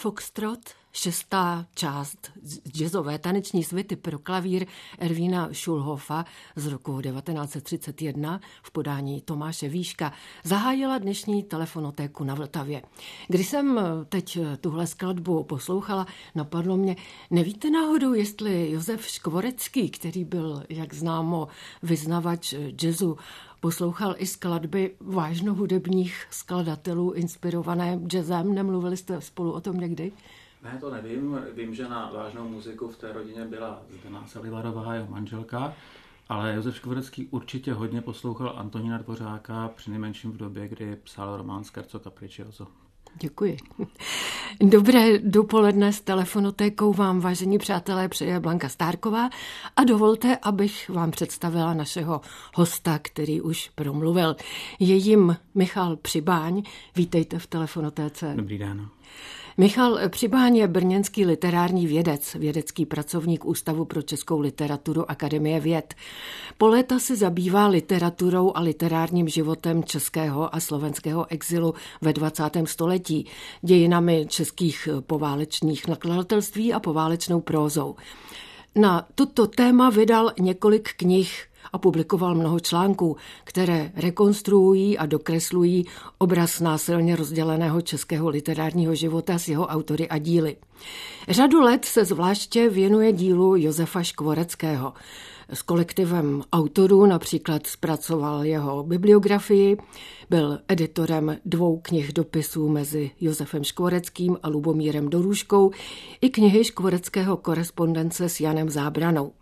Foxtrot, 6. část jazzové taneční svity pro klavír Ervína Schulhofa z roku 1931 v podání Tomáše Výška zahájila dnešní telefonotéku na Vltavě. Když jsem teď tuhle skladbu poslouchala, napadlo mě, nevíte náhodou, jestli Josef Škvorecký, který byl, jak známo, vyznavač jazzu, poslouchal i skladby vážnohudebních skladatelů inspirované jazzem? Nemluvili jste spolu o tom někdy? Ne, to nevím. Vím, že na vážnou muziku v té rodině byla Zdena Selivarová, jeho manželka, ale Josef Škvorecký určitě hodně poslouchal Antonína Dvořáka, přinejmenším v době, kdy psal román Scherzo Capriccioso. Děkuji. Dobré dopoledne s telefonotékou vám, vážení přátelé, přeje Blanka Stárková a dovolte, abych vám představila našeho hosta, který už promluvil. Je jim Michal Přibáň. Vítejte v telefonotéce. Dobrý den. Michal Přibáň je brněnský literární vědec, vědecký pracovník Ústavu pro českou literaturu Akademie věd. Po léta se zabývá literaturou a literárním životem českého a slovenského exilu ve 20. století, dějinami českých poválečných nakladatelství a poválečnou prózou. Na toto téma vydal několik knih a publikoval mnoho článků, které rekonstruují a dokreslují obraz násilně rozděleného českého literárního života s jeho autory a díly. Řadu let se zvláště věnuje dílu Josefa Škvoreckého. S kolektivem autorů například zpracoval jeho bibliografii, byl editorem 2 knih dopisů mezi Josefem Škvoreckým a Lubomírem Dorůžkou i knihy Škvoreckého korespondence s Janem Zábranou.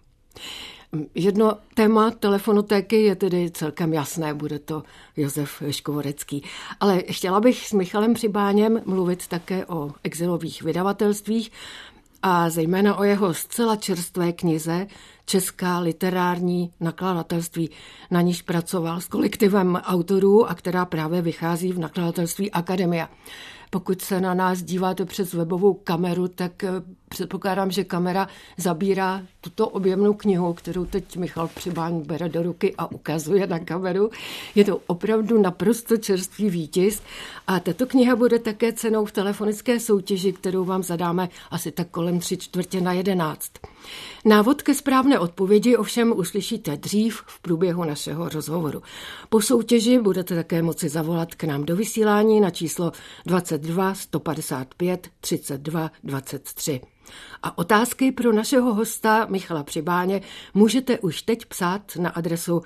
Jedno téma telefonotéky je tedy celkem jasné, bude to Josef Škvorecký. Ale chtěla bych s Michalem Přibáněm mluvit také o exilových vydavatelstvích a zejména o jeho zcela čerstvé knize Česká literární nakladatelství, na níž pracoval s kolektivem autorů a která právě vychází v nakladatelství Akademia. Pokud se na nás díváte přes webovou kameru, tak předpokládám, že kamera zabírá tuto objemnou knihu, kterou teď Michal Přibáň bere do ruky a ukazuje na kameru. Je to opravdu naprosto čerstvý výtisk a tato kniha bude také cenou v telefonické soutěži, kterou vám zadáme asi tak kolem 10:45. Návod ke správné odpovědi ovšem uslyšíte dřív v průběhu našeho rozhovoru. Po soutěži budete také moci zavolat k nám do vysílání na číslo 22 155 32 23. A otázky pro našeho hosta Michala Přibáně můžete už teď psát na adresu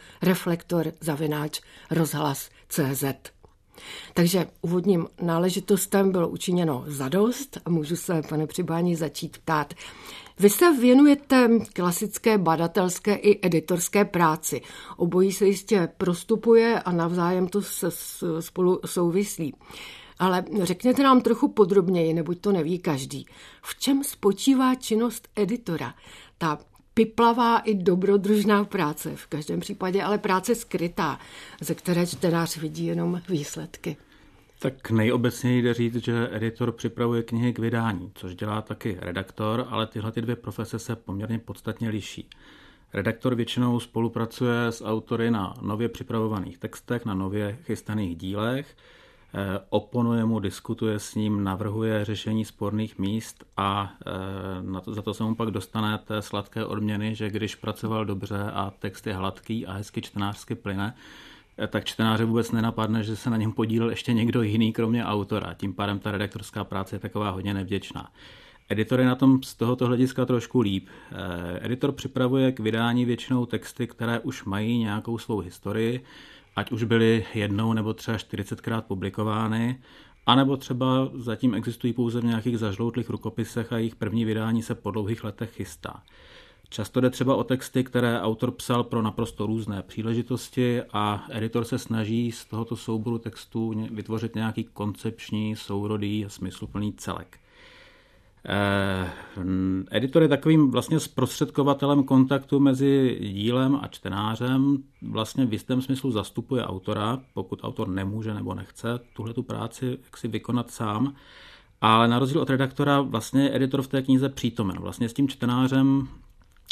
reflektor@rozhlas.cz. Takže úvodním náležitostem bylo učiněno zadost a můžu se, pane Přibáni, začít ptát. Vy se věnujete klasické badatelské i editorské práci. Obojí se jistě prostupuje a navzájem to spolu souvislí. Ale řekněte nám trochu podrobněji, neboť to neví každý. V čem spočívá činnost editora? Ta piplavá i dobrodružná práce, v každém případě, ale práce skrytá, ze které čtenář vidí jenom výsledky. Tak nejobecněji jde říct, že editor připravuje knihy k vydání, což dělá taky redaktor, ale tyhle 2 profese se poměrně podstatně liší. Redaktor většinou spolupracuje s autory na nově připravovaných textech, na nově chystaných dílech, oponuje mu, diskutuje s ním, navrhuje řešení sporných míst a za to se mu pak dostane té sladké odměny, že když pracoval dobře a text je hladký a hezky čtenářsky plyne, tak čtenáře vůbec nenapadne, že se na něm podílel ještě někdo jiný, kromě autora. Tím pádem ta redaktorská práce je taková hodně nevděčná. Editor je na tom z tohoto hlediska trošku líp. Editor připravuje k vydání většinou texty, které už mají nějakou svou historii, ať už byly jednou nebo třeba 40krát publikovány, anebo třeba zatím existují pouze v nějakých zažloutlých rukopisech a jejich první vydání se po dlouhých letech chystá. Často jde třeba o texty, které autor psal pro naprosto různé příležitosti a editor se snaží z tohoto souboru textů vytvořit nějaký koncepční, sourodý a smysluplný celek. Editor je takovým vlastně zprostředkovatelem kontaktu mezi dílem a čtenářem, vlastně v jistém smyslu zastupuje autora, pokud autor nemůže nebo nechce tuhletu práci jaksi vykonat sám, ale na rozdíl od redaktora vlastně je editor v té knize přítomen. Vlastně s tím čtenářem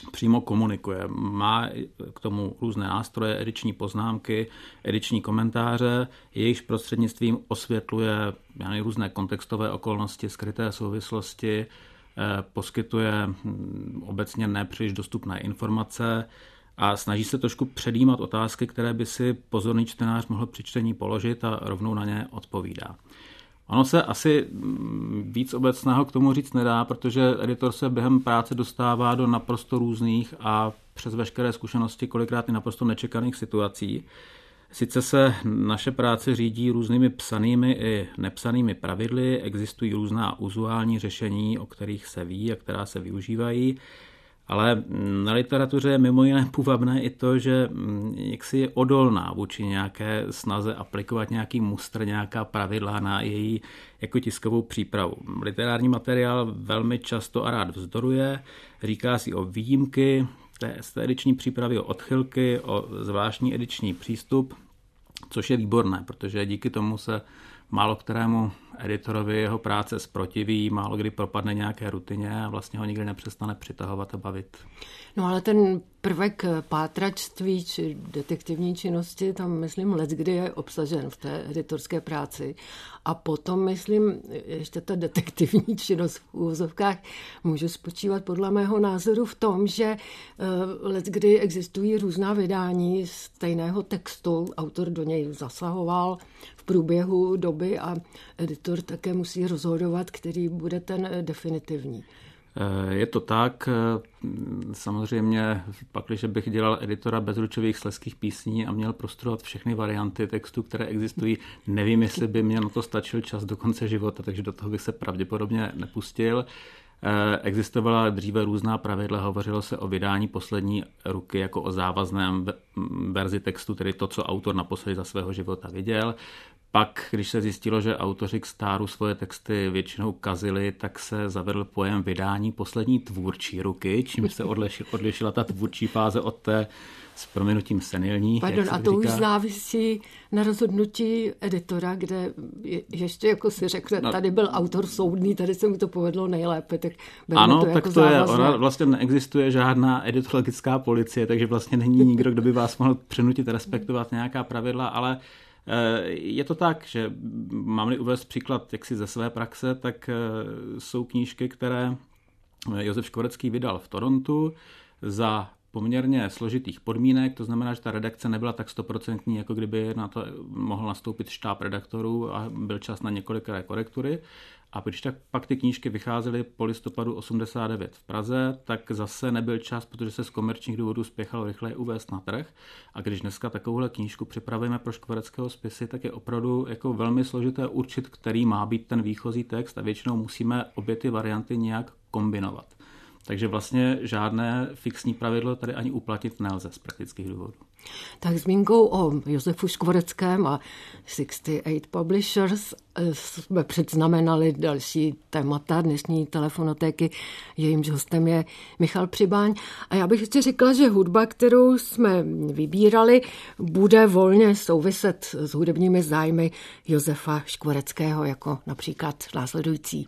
přímo komunikuje. Má k tomu různé nástroje, ediční poznámky, ediční komentáře, jejichž prostřednictvím osvětluje různé kontextové okolnosti, skryté souvislosti, poskytuje obecně nepříliš dostupné informace a snaží se trošku předjímat otázky, které by si pozorný čtenář mohl při čtení položit a rovnou na ně odpovídá. Ono se asi víc obecného k tomu říct nedá, protože editor se během práce dostává do naprosto různých a přes veškeré zkušenosti kolikrát i naprosto nečekaných situací. Sice se naše práce řídí různými psanými i nepsanými pravidly, existují různá uzuální řešení, o kterých se ví a která se využívají, ale na literatuře je mimo jiné půvabné i to, že jaksi je odolná vůči nějaké snaze aplikovat nějaký mustr, nějaká pravidla na její jako tiskovou přípravu. Literární materiál velmi často a rád vzdoruje, říká si o výjimky, z té ediční přípravy, o odchylky, o zvláštní ediční přístup, což je výborné, protože díky tomu se málo kterému editorovi jeho práce zprotiví, málo kdy propadne nějaké rutině a vlastně ho nikdy nepřestane přitahovat a bavit. No ale ten prvek pátračství či detektivní činnosti tam, myslím, leckdy je obsažen v té editorské práci. A potom, myslím, ještě ta detektivní činnost v úvozovkách může spočívat podle mého názoru v tom, že leckdy existují různá vydání stejného textu. Autor do něj zasahoval v průběhu doby a editor také musí rozhodovat, který bude ten definitivní. Je to tak. Samozřejmě pak, když bych dělal editora bezručových slezských písní a měl prostudovat všechny varianty textu, které existují, nevím, jestli by mě na to stačil čas do konce života, takže do toho bych se pravděpodobně nepustil. Existovala dříve různá pravidla, hovořilo se o vydání poslední ruky jako o závazném verzi textu, tedy to, co autor naposledy za svého života viděl. Pak, když se zjistilo, že autoři k stáru svoje texty většinou kazili, tak se zavedl pojem vydání poslední tvůrčí ruky, čím se odlišila ta tvůrčí fáze od té s prominutím senilní. Pardon, a to říká. Už závisí na rozhodnutí editora, kde ještě jako si řekne, tady byl autor soudný, tady se mu to povedlo nejlépe, tak ano, to tak jako to závazné. Je. Ona vlastně neexistuje žádná editorologická policie, takže vlastně není nikdo, kdo by vás mohl přinutit respektovat nějaká pravidla, ale je to tak, že mám-li uvést příklad jaksi ze své praxe, tak jsou knížky, které Josef Škvorecký vydal v Torontu za poměrně složitých podmínek, to znamená, že ta redakce nebyla tak 100%, jako kdyby na to mohl nastoupit štáb redaktorů a byl čas na několikrát korektury. A když tak pak ty knížky vycházely po listopadu 89 v Praze, tak zase nebyl čas, protože se z komerčních důvodů spěchalo rychleji uvést na trh. A když dneska takovouhle knížku připravujeme pro Škvoreckého spisy, tak je opravdu jako velmi složité určit, který má být ten výchozí text a většinou musíme obě ty varianty nějak kombinovat. Takže vlastně žádné fixní pravidlo tady ani uplatnit nelze z praktických důvodů. Tak zmínkou o Josefu Škvoreckém a 68 Publishers jsme předznamenali další témata dnešní telefonotéky. Jejímž hostem je Michal Přibáň. A já bych ještě řekla, že hudba, kterou jsme vybírali, bude volně souviset s hudebními zájmy Josefa Škvoreckého, jako například následující.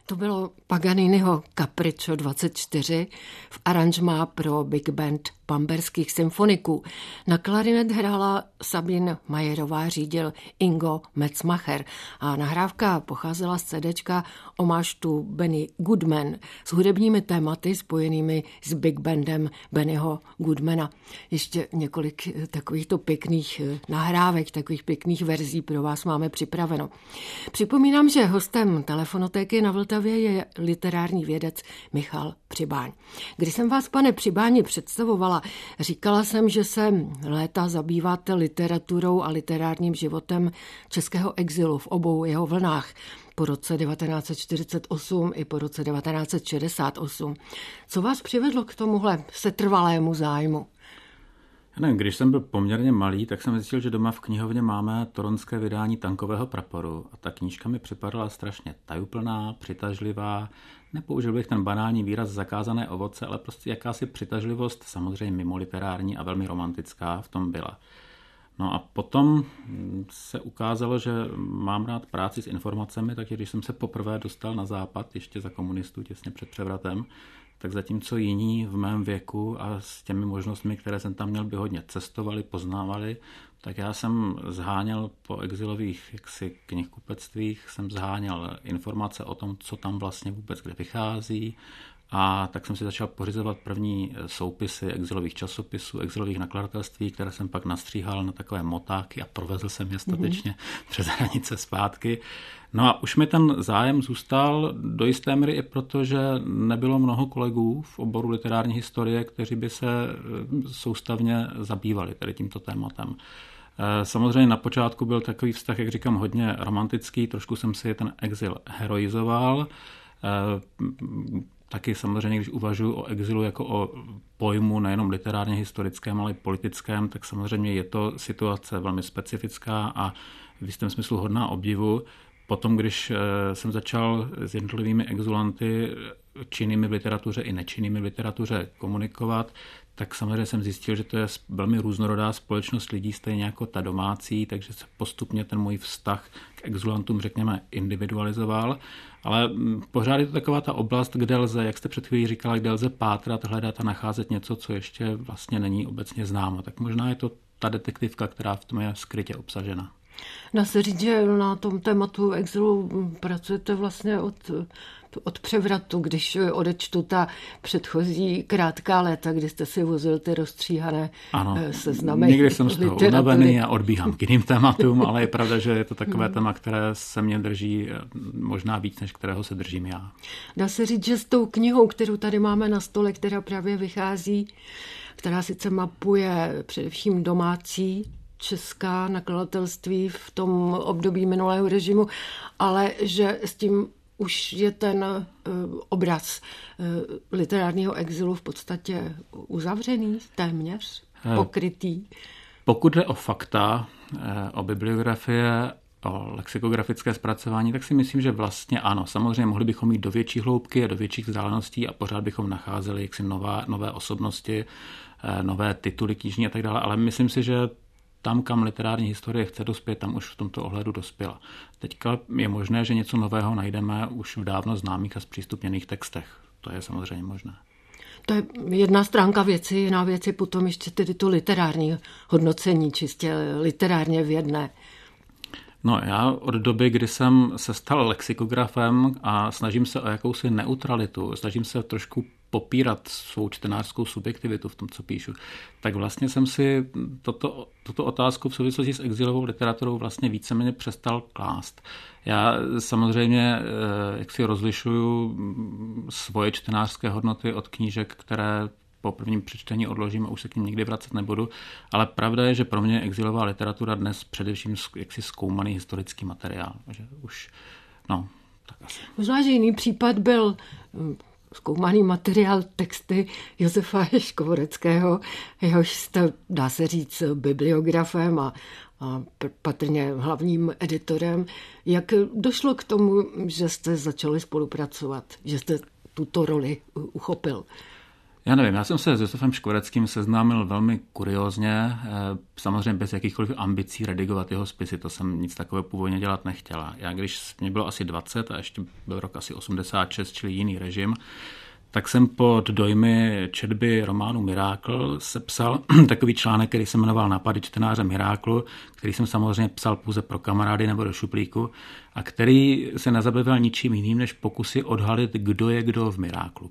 To bylo Paganiniho Capriccio 24 v aranžmá pro big band Bamberských symfoniků. Na klarinet hrála Sabine Majerová, řídil Ingo Metzmacher a nahrávka pocházela z CDčka Homage to Benny Goodman s hudebními tématy spojenými s big bandem Bennyho Goodmana. Ještě několik takovýchto pěkných nahrávek, takových pěkných verzí pro vás máme připraveno. Připomínám, že hostem Telefonotéky na Vltavě je literární vědec Michal Přibáň. Když jsem vás, pane Přibáni, představovala, říkala jsem, že se léta zabýváte literaturou a literárním životem českého exilu v obou jeho vlnách po roce 1948 i po roce 1968. Co vás přivedlo k tomuhle setrvalému zájmu? Když jsem byl poměrně malý, tak jsem zjistil, že doma v knihovně máme toronské vydání Tankového praporu a ta knížka mi připadala strašně tajuplná, přitažlivá. Nepoužil bych ten banální výraz zakázané ovoce, ale prostě jakási přitažlivost, samozřejmě mimo literární a velmi romantická v tom byla. No a potom se ukázalo, že mám rád práci s informacemi, takže když jsem se poprvé dostal na západ, ještě za komunistů, těsně před převratem, tak zatímco jiní v mém věku a s těmi možnostmi, které jsem tam měl, by hodně cestovali, poznávali, tak já jsem zháněl po exilových knihkupectvích, jsem zháněl informace o tom, co tam vlastně vůbec kde vychází, a tak jsem si začal pořizovat první soupisy exilových časopisů, exilových nakladatelství, které jsem pak nastříhal na takové motáky a provezl jsem je statečně přes hranice zpátky. No a už mi ten zájem zůstal do jisté míry i proto, že nebylo mnoho kolegů v oboru literární historie, kteří by se soustavně zabývali tady tímto tématem. Samozřejmě na počátku byl takový vztah, jak říkám, hodně romantický, trošku jsem si ten exil heroizoval. Taky samozřejmě, když uvažuji o exilu jako o pojmu nejenom literárně historickém, ale i politickém, tak samozřejmě je to situace velmi specifická a v jistém smyslu hodná obdivu. Potom, když jsem začal s jednotlivými exilanty, činnými v literatuře i nečinnými v literatuře komunikovat, tak samozřejmě jsem zjistil, že to je velmi různorodá společnost lidí, stejně jako ta domácí, takže se postupně ten můj vztah k exilantům, řekněme, individualizoval. Ale pořád je to taková ta oblast, kde lze, jak jste před chvílí říkala, kde lze pátrat, hledat a nacházet něco, co ještě vlastně není obecně známo. Tak možná je to ta detektivka, která v tom je skrytě obsažena. Dá se říct, že na tom tématu exilu pracujete vlastně od převratu, když odečtu ta předchozí krátká léta, kdy jste si vozil ty rozstříhané seznamy. Někdy jsem z toho unavený a odbíhám k jiným tématům, ale je pravda, že je to takové téma, které se mě drží možná víc, než kterého se držím já. Dá se říct, že s tou knihou, kterou tady máme na stole, která právě vychází, která sice mapuje především domácí česká nakladatelství v tom období minulého režimu, ale že s tím už je ten obraz literárního exilu v podstatě uzavřený, téměř pokrytý. Pokud jde o fakta, o bibliografie, o lexikografické zpracování, tak si myslím, že vlastně ano. Samozřejmě mohli bychom jít do větší hloubky a do větších vzdáleností a pořád bychom nacházeli jaksi nové osobnosti, nové tituly knižní a tak dále, ale myslím si, že tam, kam literární historie chce dospět, tam už v tomto ohledu dospěla. Teďka je možné, že něco nového najdeme už v dávno známých a zpřístupněných textech. To je samozřejmě možné. To je jedna stránka věci, jiná věc je potom ještě tedy to literární hodnocení, čistě literárně vědné. No, já od doby, kdy jsem se stal lexikografem a snažím se o jakousi neutralitu, snažím se trošku popírat svou čtenářskou subjektivitu v tom, co píšu, tak vlastně jsem si tuto otázku v souvislosti s exilovou literaturou vlastně víceméně přestal klást. Já samozřejmě jak si rozlišuju svoje čtenářské hodnoty od knížek, které po prvním přečtení odložím a už se k ním nikdy vracet nebudu, ale pravda je, že pro mě exilová literatura dnes především jaksi zkoumaný historický materiál. Že už, tak asi. Možná, že jiný případ byl zkoumaný materiál, texty Josefa Škvoreckého, jehož jste, dá se říct, bibliografem a patrně hlavním editorem. Jak došlo k tomu, že jste začali spolupracovat, že jste tuto roli uchopil? Já nevím, já jsem se s Josefem Škvoreckým seznámil velmi kuriózně, samozřejmě bez jakýchkoliv ambicí redigovat jeho spisy, to jsem nic takového původně dělat nechtěla. Já když mě bylo asi 20 a ještě byl rok asi 86, čili jiný režim, tak jsem pod dojmy četby románu Mirákl sepsal takový článek, který se jmenoval Nápady čtenáře Miráklu, který jsem samozřejmě psal pouze pro kamarády nebo do šuplíku a který se nezabýval ničím jiným, než pokusy odhalit, kdo je kdo v Miráklu.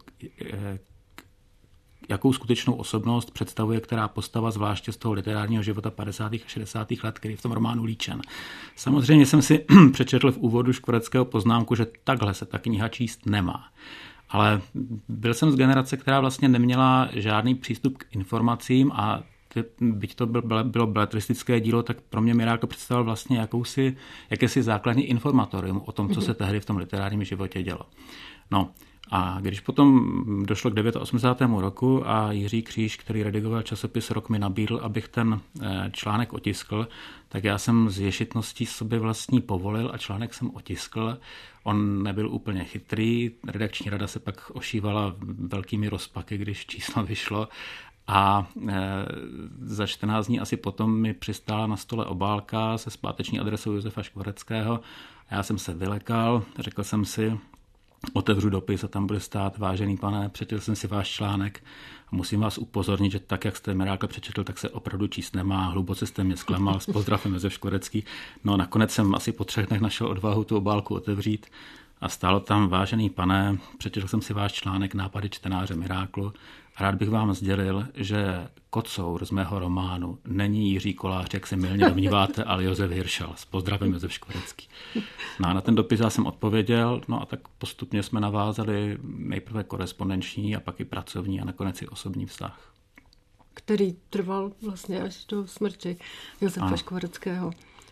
Jakou skutečnou osobnost představuje která postava, zvláště z toho literárního života 50. a 60. let, který je v tom románu líčen. Samozřejmě jsem si přečetl v úvodu Škvoreckého poznámku, že takhle se ta kniha číst nemá. Ale byl jsem z generace, která vlastně neměla žádný přístup k informacím a byť to bylo beletristické dílo, tak pro mě Mirákl představoval vlastně jakési základní informatorium o tom, co se tehdy v tom literárním životě dělo. No a když potom došlo k 89. roku a Jiří Kříž, který redigoval časopis Rok, mi nabídl, abych ten článek otiskl, tak já jsem z ješitností sobě vlastní povolil a článek jsem otiskl. On nebyl úplně chytrý, redakční rada se pak ošívala velkými rozpaky, když číslo vyšlo a za 14 dní asi potom mi přistála na stole obálka se zpáteční adresou Josefa Škvoreckého a já jsem se vylekal, řekl jsem si, otevřu dopis a tam bude stát: vážený pane, přečetl jsem si váš článek a musím vás upozornit, že tak, jak jste Mirákla přečetl, tak se opravdu číst nemá. Hluboce jste mě zklamal. S pozdravem Josef Škvorecký. No nakonec jsem asi po 3 dnech našel odvahu tu obálku otevřít a stálo tam: vážený pane, přečetl jsem si váš článek Nápady čtenáře Miráklu a rád bych vám sdělil, že kocour z mého románu není Jiří Kolář, jak se mylně domníváte, ale Josef Hiršel. S pozdravem Josef Škvorecký. No a na ten dopis já jsem odpověděl, no a tak postupně jsme navázali nejprve korespondenční a pak i pracovní a nakonec i osobní vztah. Který trval vlastně až do smrti Josefa Škvoreckého.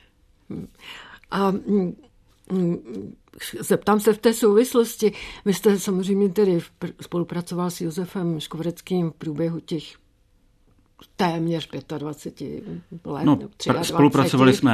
A zeptám se v té souvislosti, vy jste samozřejmě tedy spolupracoval s Josefem Škvoreckým v průběhu těch téměř 25 let. No, spolupracovali jsme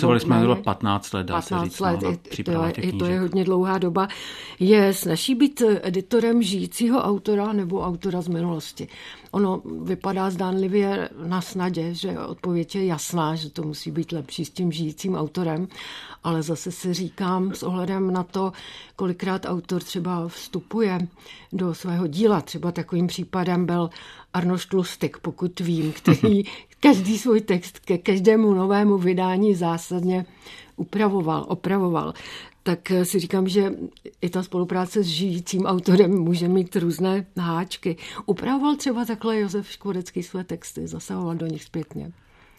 15 let, dá se říct. To je hodně dlouhá doba. Snaží být editorem žijícího autora nebo autora z minulosti? Ono vypadá zdánlivě na snadě, že odpověď je jasná, že to musí být lepší s tím žijícím autorem, ale zase si říkám s ohledem na to, kolikrát autor třeba vstupuje do svého díla. Třeba takovým případem byl Arnošt Lustig, pokud vím, který každý svůj text ke každému novému vydání zásadně opravoval. Tak si říkám, že i ta spolupráce s žijícím autorem může mít různé háčky. Upravoval třeba takhle Josef Škvorecký své texty, zasahoval do nich zpětně?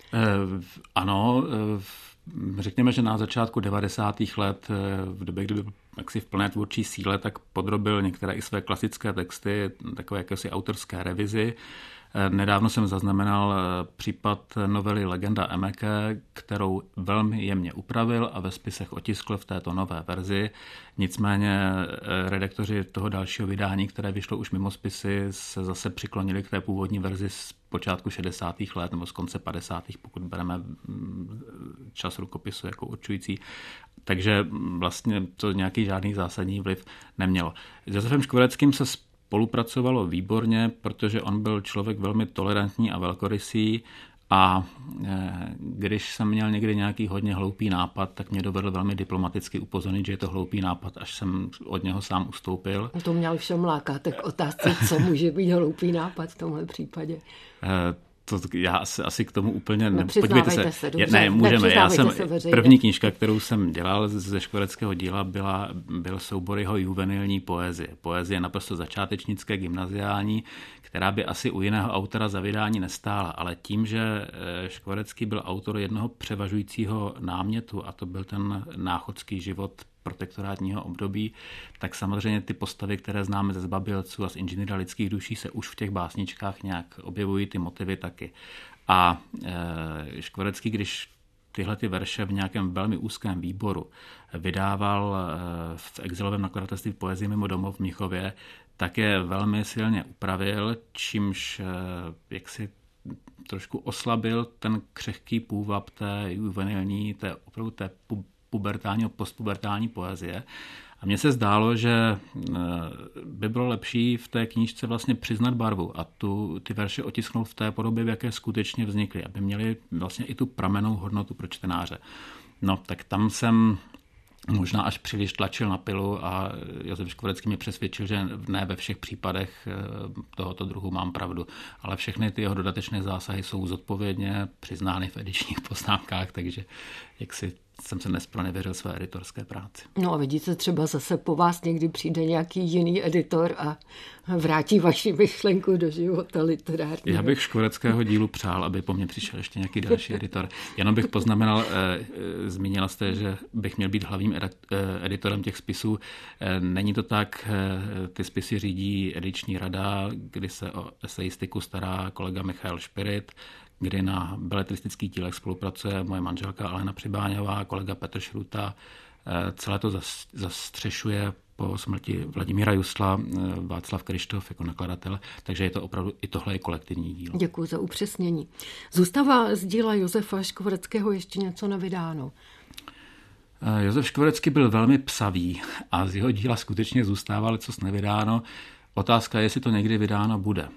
Ano, řekněme, že na začátku 90. let, v době, kdy byl jaksi v plné tvůrčí síle, tak podrobil některé i své klasické texty takové jakési autorské revizi. Nedávno jsem zaznamenal případ novely Legenda Emeke, kterou velmi jemně upravil a ve spisech otiskl v této nové verzi. Nicméně redaktoři toho dalšího vydání, které vyšlo už mimo spisy, se zase přiklonili k té původní verzi z počátku 60. let nebo z konce 50. pokud bereme čas rukopisu jako určující. Takže vlastně to nějaký žádný zásadní vliv nemělo. S Josefem Škvoreckým se spolupracovalo výborně, protože on byl člověk velmi tolerantní a velkorysý a když jsem měl někdy nějaký hodně hloupý nápad, tak mě dovedl velmi diplomaticky upozornit, že je to hloupý nápad, až jsem od něho sám ustoupil. To měl všem lákat, tak otázce, co může být hloupý nápad v tomhle případě? Já asi k tomu úplně Podívejte se, dobře. Ne, můžeme. První knížka, kterou jsem dělal ze Škvoreckého díla, byl soubor jeho juvenilní poezie. Poezie naprosto začátečnické, gymnaziální, která by asi u jiného autora za vydání nestála, ale tím, že Škvorecký byl autor jednoho převažujícího námětu, a to byl ten náchodský život protektorátního období, tak samozřejmě ty postavy, které známe ze Zbabělců a z Inženýra lidských duší, se už v těch básničkách nějak objevují, ty motivy taky. A Škvorecký, když tyhle ty verše v nějakém velmi úzkém výboru vydával v exilovém nakladatelství Poezie mimo domov v Mnichově, tak je velmi silně upravil, čímž jaksi trošku oslabil ten křehký půvab té juvenilní, opravdu té pubertální, postpubertální poezie A mně se zdálo, že by bylo lepší v té knížce vlastně přiznat barvu a ty verše otisknout v té podobě, v jaké skutečně vznikly, aby měly vlastně i tu pramennou hodnotu pro čtenáře. No, tak tam jsem možná až příliš tlačil na pilu a Josef Škvorecký mě přesvědčil, že ne ve všech případech tohoto druhu mám pravdu. Ale všechny ty jeho dodatečné zásahy jsou zodpovědně přiznány v edičních poznámkách, takže jaksi jsem se nespronevěřil své editorské práci. No a vidíte, třeba zase po vás někdy přijde nějaký jiný editor a vrátí vaši myšlenku do života literárního. Já bych Škvoreckého dílu přál, aby po mně přišel ještě nějaký další editor. Jenom bych poznamenal, zmínila jste, že bych měl být hlavním editorem těch spisů. Není to tak, ty spisy řídí ediční rada, kdy se o eseistiku stará kolega Michal Špirit, kdy na beletristických dílech spolupracuje moje manželka Alena Přibáňová, kolega Petr Šruta. Celé to zastřešuje po smrti Vladimíra Jusla Václav Kryštof jako nakladatel, takže je to opravdu i tohle je kolektivní dílo. Děkuji za upřesnění. Zůstává z díla Josefa Škvoreckého ještě něco nevydáno? Josef Škvorecký byl velmi psavý a z jeho díla skutečně zůstávalo lecos nevydáno. Otázka je, jestli to někdy vydáno bude.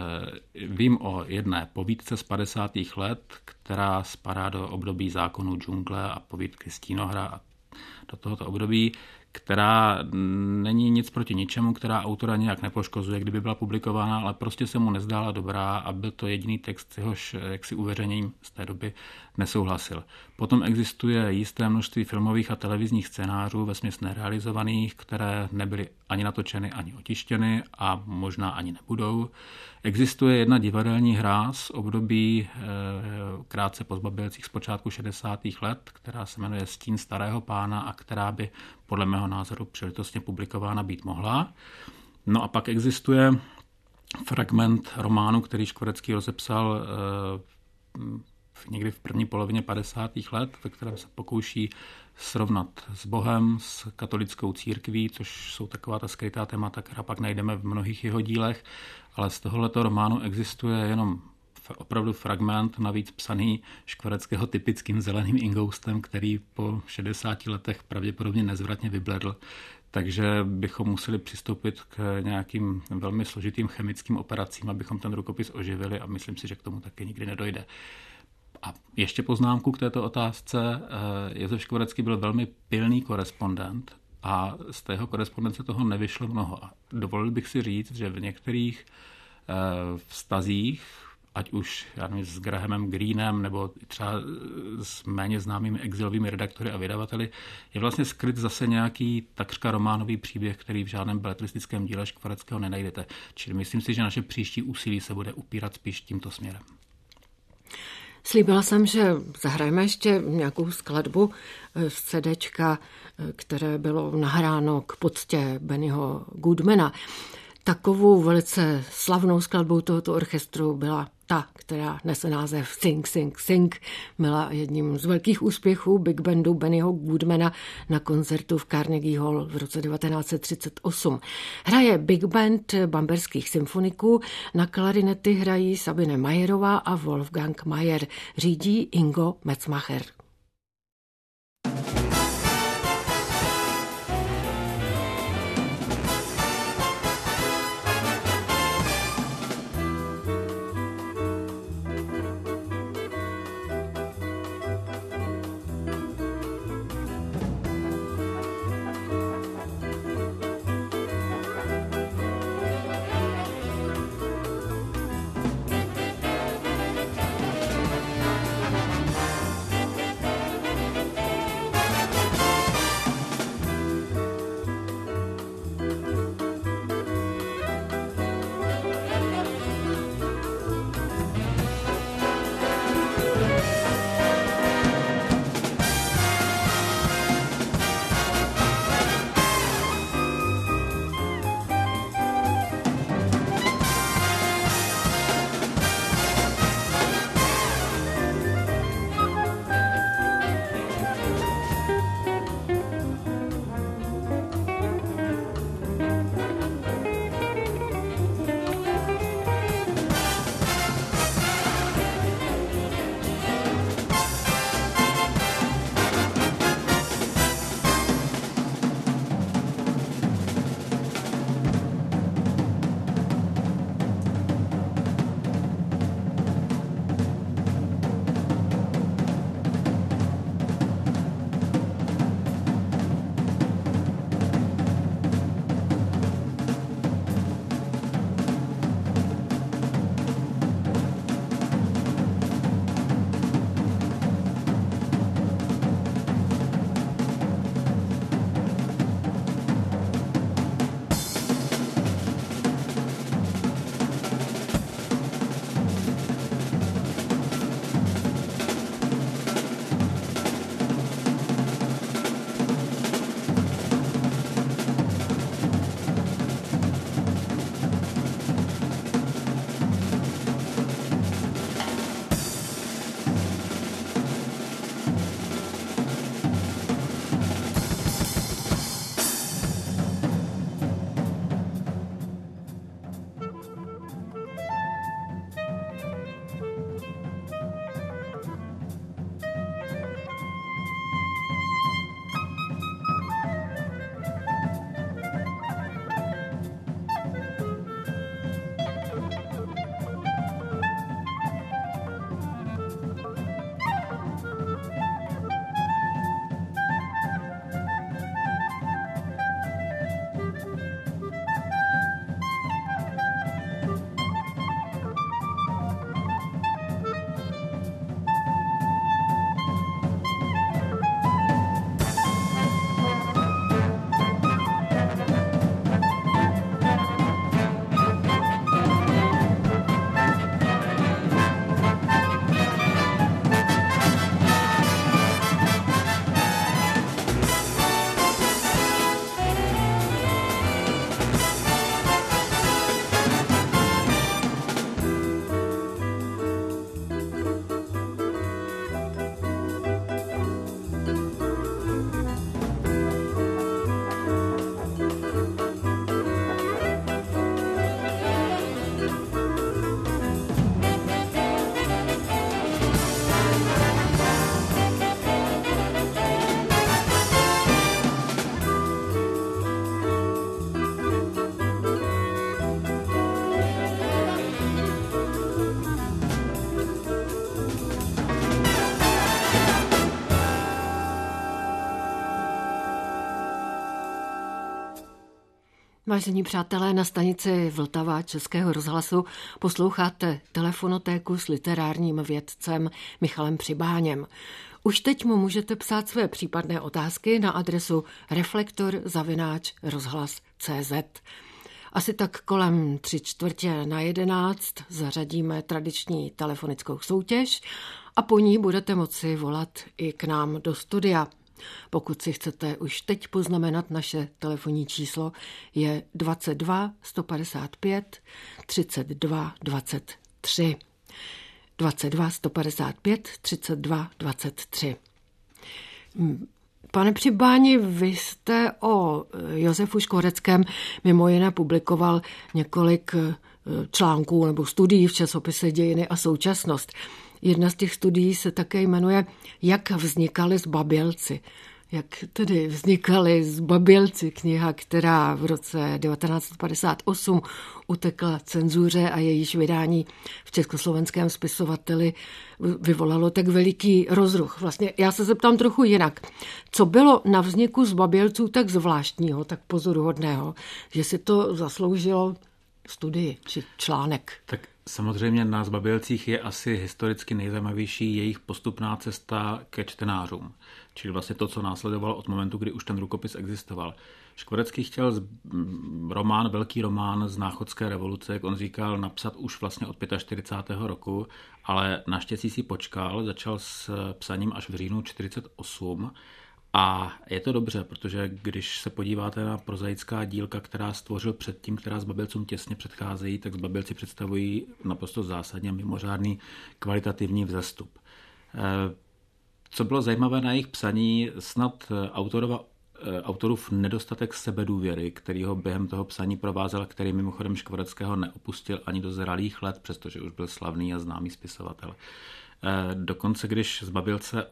Vím o jedné povídce z 50. let, která spadá do období zákonů džungle a povídky Stínohra a do tohoto období, která není nic proti ničemu, která autora nějak nepoškozuje, kdyby byla publikována, ale prostě se mu nezdála dobrá a byl to jediný text, jehož jaksi uveřejněním z té doby nesouhlasil. Potom existuje jisté množství filmových a televizních scénářů vesměs nerealizovaných, které nebyly ani natočeny, ani otištěny a možná ani nebudou. Existuje jedna divadelní hra z období krátce po zbabělcích z počátku 60. let, která se jmenuje Stín starého pána a která by podle mého názoru příležitostně publikována být mohla. No a pak existuje fragment románu, který Škvorecký rozepsal někdy v první polovině 50. let, ve kterém se pokouší srovnat s Bohem, s katolickou církví, což jsou taková ta skrytá témata, která pak najdeme v mnohých jeho dílech, ale z tohoto románu existuje jenom opravdu fragment, navíc psaný Škvoreckého typickým zeleným ingoustem, který po 60 letech pravděpodobně nezvratně vybledl. Takže bychom museli přistoupit k nějakým velmi složitým chemickým operacím, abychom ten rukopis oživili a myslím si, že k tomu taky nikdy nedojde. A ještě poznámku k této otázce. Josef Škvorecký byl velmi pilný korespondent a z tého korespondence toho nevyšlo mnoho. A dovolil bych si říct, že v některých vztazích, ať už s Grahamem Greenem nebo třeba s méně známými exilovými redaktory a vydavateli, je vlastně skryt zase nějaký takřka románový příběh, který v žádném beletristickém díle Škvoreckého nenajdete. Čili myslím si, že naše příští úsilí se bude upírat spíš tímto směrem. Slíbila jsem, že zahrajeme ještě nějakou skladbu z CDčka, které bylo nahráno k poctě Bennyho Goodmana. Takovou velice slavnou skladbou tohoto orchestru byla ta, která nese název Sing, Sing, Sing. Byla jedním z velkých úspěchů Big Bandu Bennyho Goodmana na koncertu v Carnegie Hall v roce 1938. Hraje Big Band bamberských symfoniků, na klarinety hrají Sabine Mayerová a Wolfgang Mayer, řídí Ingo Metzmacher. Vážení přátelé, na stanici Vltava Českého rozhlasu posloucháte telefonotéku s literárním vědcem Michalem Přibáněm. Už teď mu můžete psát své případné otázky na adresu reflektor@rozhlas.cz. Asi tak kolem 10:45 zařadíme tradiční telefonickou soutěž a po ní budete moci volat i k nám do studia. Pokud si chcete už teď poznamenat, naše telefonní číslo je 22 155 32 23. 22 155 32 23. Pane Přibáni, vy jste o Josefu Škvoreckém mimo jiné publikoval několik článků nebo studií v časopise Dějiny a současnost. Jedna z těch studií se také jmenuje Jak vznikaly zbabělci. Jak tedy vznikaly zbabělci, kniha, která v roce 1958 utekla cenzuře a jejíž vydání v československém spisovateli vyvolalo tak veliký rozruch. Vlastně já se zeptám trochu jinak. Co bylo na vzniku zbabělců tak zvláštního, tak pozoruhodného, že si to zasloužilo studii či článek? Tak samozřejmě na zbabělcích je asi historicky nejzajímavější jejich postupná cesta ke čtenářům. Čili vlastně to, co následovalo od momentu, kdy už ten rukopis existoval. Škvorecký chtěl velký román z náchodské revoluce, jak on říkal, napsat už vlastně od 45. roku, ale naštěstí si počkal, začal s psaním až v říjnu 48. A je to dobře, protože když se podíváte na prozaická dílka, která stvořil předtím, která zbabělcům těsně předcházejí, tak zbabělci představují naprosto zásadně mimořádný kvalitativní vzestup. Co bylo zajímavé na jejich psaní, snad autorův nedostatek sebedůvěry, který ho během toho psaní provázel, který mimochodem Škvoreckého neopustil ani do zralých let, přestože už byl slavný a známý spisovatel. Dokonce, když zbabělce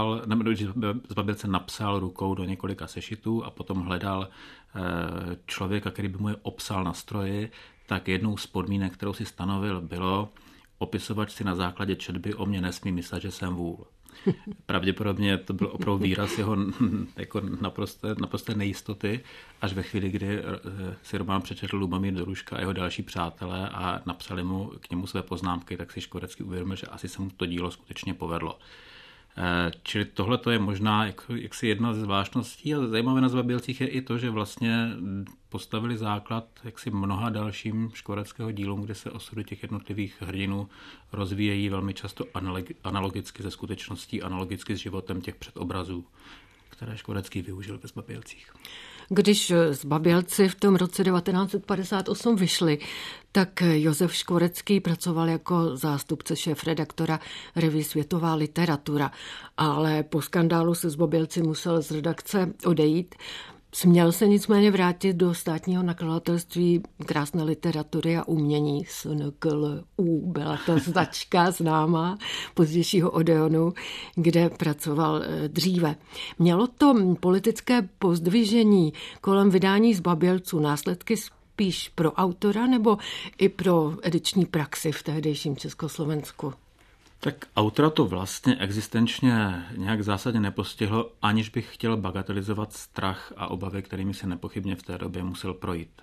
napsal rukou do několika sešitů a potom hledal člověka, který by mu je obsal na stroji, tak jednou z podmínek, kterou si stanovil, bylo: opisovač si na základě četby o mě nesmí myslet, že jsem vůl. Pravděpodobně to byl opravdu výraz jeho jako naprosté nejistoty, až ve chvíli, kdy si román přečetl Lubomír Doruška a jeho další přátelé a napsali mu k němu své poznámky, tak si Škvorecký uvědomil, že asi se mu to dílo skutečně povedlo. Čili tohle to je možná jaksi jedna ze zvláštností a zajímavé na zbabělcích je i to, že vlastně postavili základ jaksi mnoha dalším Škvoreckého dílům, kde se osudy těch jednotlivých hrdinů rozvíjejí velmi často analogicky ze skutečností, analogicky s životem těch předobrazů, které Škvorecký využil ve zbabělcích. Když zbabělci v tom roce 1958 vyšli, tak Josef Škvorecký pracoval jako zástupce šéfredaktora revue Světová literatura, ale po skandálu se zbabělci musel z redakce odejít. Směl se nicméně vrátit do státního nakladatelství krásné literatury a umění SNKLU, byla to značka známá pozdějšího Odeonu, kde pracoval dříve. Mělo to politické pozdvižení kolem vydání zbabělců následky spíš pro autora nebo i pro ediční praxi v tehdejším Československu? Tak autora to vlastně existenčně nějak zásadně nepostihlo, aniž bych chtěl bagatelizovat strach a obavy, kterými se nepochybně v té době musel projít.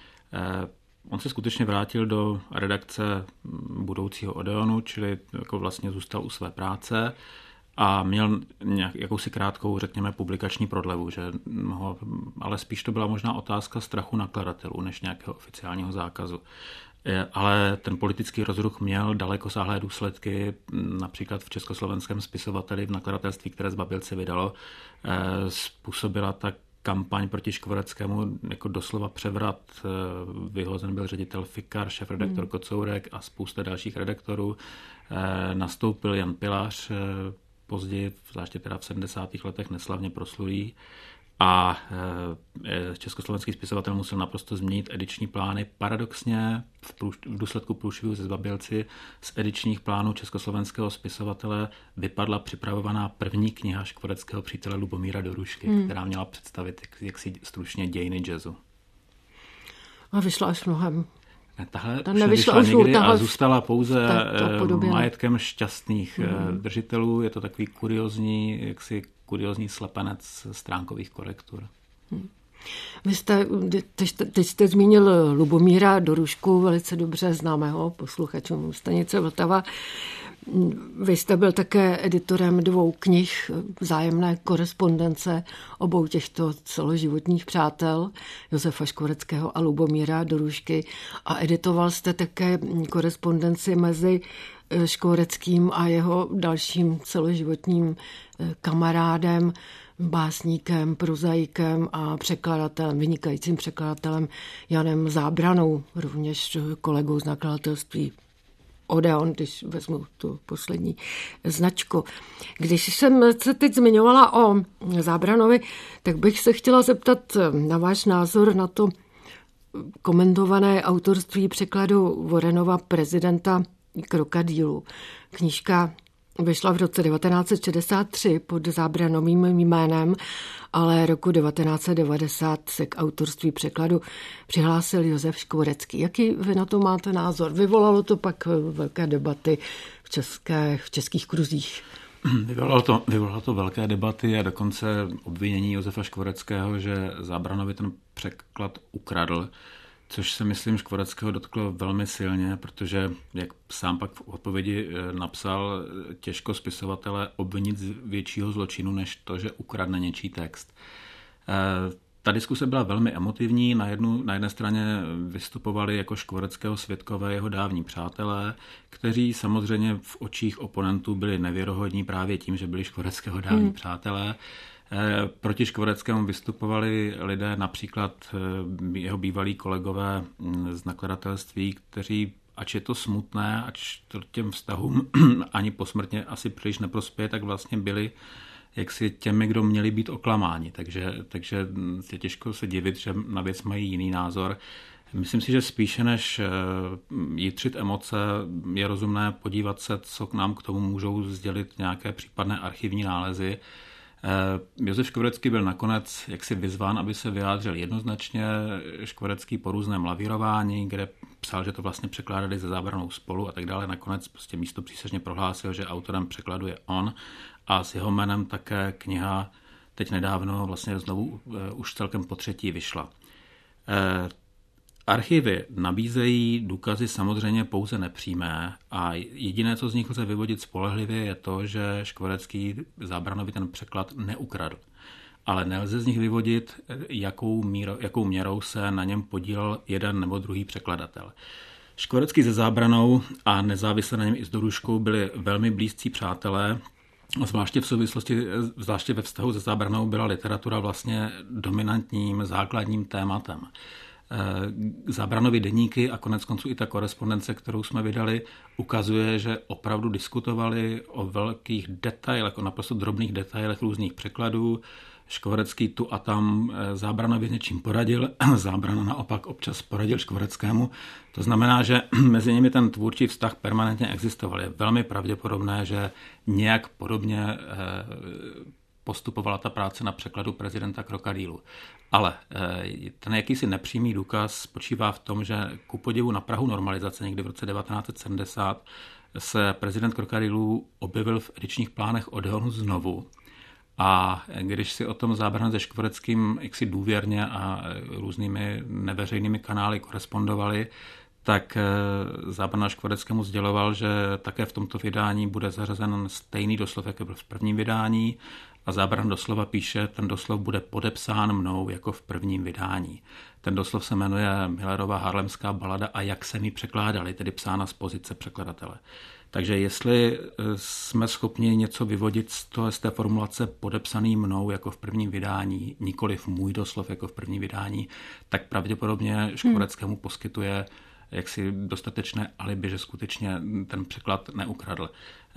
On se skutečně vrátil do redakce budoucího Odeonu, čili jako vlastně zůstal u své práce a měl jakousi krátkou, řekněme, publikační prodlevu, ale spíš to byla možná otázka strachu nakladatelů než nějakého oficiálního zákazu. Ale ten politický rozruch měl dalekosáhlé důsledky, například v československém spisovateli v nakladatelství, které zbabělci vydalo, způsobila tak kampaň proti Škvoreckému jako doslova převrat. Vyhozen byl ředitel Fikar, šéfredaktor Kocourek a spousta dalších redaktorů. Nastoupil Jan Pilař, později, zvláště teda v 70. letech neslavně proslulý. A československý spisovatel musel naprosto změnit ediční plány. Paradoxně v důsledku průšvihu se zbabělci z edičních plánů československého spisovatele vypadla připravovaná první kniha Škvoreckého přítele Lubomíra Dorušky, která měla představit jaksi stručně dějiny jazzu. A vyšla až mnohem. Tahle nevyšla nikdy a zůstala pouze majetkem šťastných držitelů. Je to takový kuriózní slepenec stránkových korektur. Teď jste zmínil Lubomíra Dorušku, velice dobře známého posluchačům Stanice Vltava. Vy jste byl také editorem 2 knih vzájemné korespondence obou těchto celoživotních přátel, Josefa Škvoreckého a Lubomíra Dorušky, a editoval jste také korespondenci mezi Škvoreckým a jeho dalším celoživotním kamarádem, básníkem, prozaikem a překladatelem, vynikajícím překladatelem Janem Zábranou, rovněž kolegou z nakladatelství Odeon, když vezmu tu poslední značku. Když jsem se teď zmiňovala o Zábranovi, tak bych se chtěla zeptat na váš názor na to komentované autorství překladu Vorenova Prezidenta krokodýlu. Knížka vyšla v roce 1963 pod Zábranovým jménem, ale roku 1990 se k autorství překladu přihlásil Josef Škvorecký. Jaký vy na to máte názor? Vyvolalo to pak velké debaty v českých kruzích. Vyvolalo to velké debaty a dokonce obvinění Josefa Škvoreckého, že Zábranovi ten překlad ukradl, což se, myslím, Škvoreckého dotklo velmi silně, protože, jak sám pak v odpovědi napsal, těžko spisovatele obvinit z většího zločinu, než to, že ukradne něčí text. Ta diskuse byla velmi emotivní. Na jedné straně vystupovali jako Škvoreckého svědkové jeho dávní přátelé, kteří samozřejmě v očích oponentů byli nevěrohodní právě tím, že byli Škvoreckého dávní přátelé. Proti Škvoreckému vystupovali lidé, například jeho bývalí kolegové z nakladatelství, kteří, ač je to smutné, ač to těm vztahům ani posmrtně asi příliš neprospěje, tak vlastně byli jaksi těmi, kdo měli být oklamáni. Takže je těžko se divit, že na věc mají jiný názor. Myslím si, že spíše než jitřit emoce je rozumné podívat se, co nám k tomu můžou sdělit nějaké případné archivní nálezy. Josef Škvorecký byl nakonec jaksi vyzván, aby se vyjádřil jednoznačně. Škvorecký po různém lavírování, kde psal, že to vlastně překládali se Zábranou spolu a tak dále. Nakonec prostě místopřísežně prohlásil, že autorem překladu je on a s jeho jménem také kniha teď nedávno vlastně znovu už celkem po3. vyšla. Archivy nabízejí důkazy samozřejmě pouze nepřímé a jediné, co z nich lze vyvodit spolehlivě, je to, že Škvorecký Zábranovi ten překlad neukradl. Ale nelze z nich vyvodit, jakou měrou se na něm podílel jeden nebo druhý překladatel. Škvorecký se Zábranou a nezávisle na něm i s Doruškou byli velmi blízcí přátelé. Zvláště ve vztahu se Zábranou byla literatura vlastně dominantním základním tématem. Zábranovi deníky a koneckonců i ta korespondence, kterou jsme vydali, ukazuje, že opravdu diskutovali o velkých detailech, o naprosto drobných detailech různých překladů. Škvorecký tu a tam Zábranovi něčím poradil, Zábrana naopak občas poradil Škvoreckému. To znamená, že mezi nimi ten tvůrčí vztah permanentně existoval. Je velmi pravděpodobné, že nějak podobně postupovala ta práce na překladu Prezidenta krokodýlu. Ale ten jakýsi nepřímý důkaz spočívá v tom, že ku podivu na prahu normalizace někdy v roce 1970 se Prezident krokodýlů objevil v edičních plánech Odeonu znovu. A když si o tom Zábrana se Škvoreckým jaksi důvěrně a různými neveřejnými kanály korespondovali, tak Zábrana Škvoreckému sděloval, že také v tomto vydání bude zařazen stejný doslov, jako byl v prvním vydání. A Zábran doslova píše, ten doslov bude podepsán mnou jako v prvním vydání. Ten doslov se jmenuje Millerova Harlemská balada a jak se mi překládali, tedy psána z pozice překladatele. Takže jestli jsme schopni něco vyvodit z té formulace podepsaný mnou jako v prvním vydání, nikoliv můj doslov jako v prvním vydání, tak pravděpodobně Škvoreckému poskytuje jaksi dostatečné alibi, že skutečně ten překlad neukradl.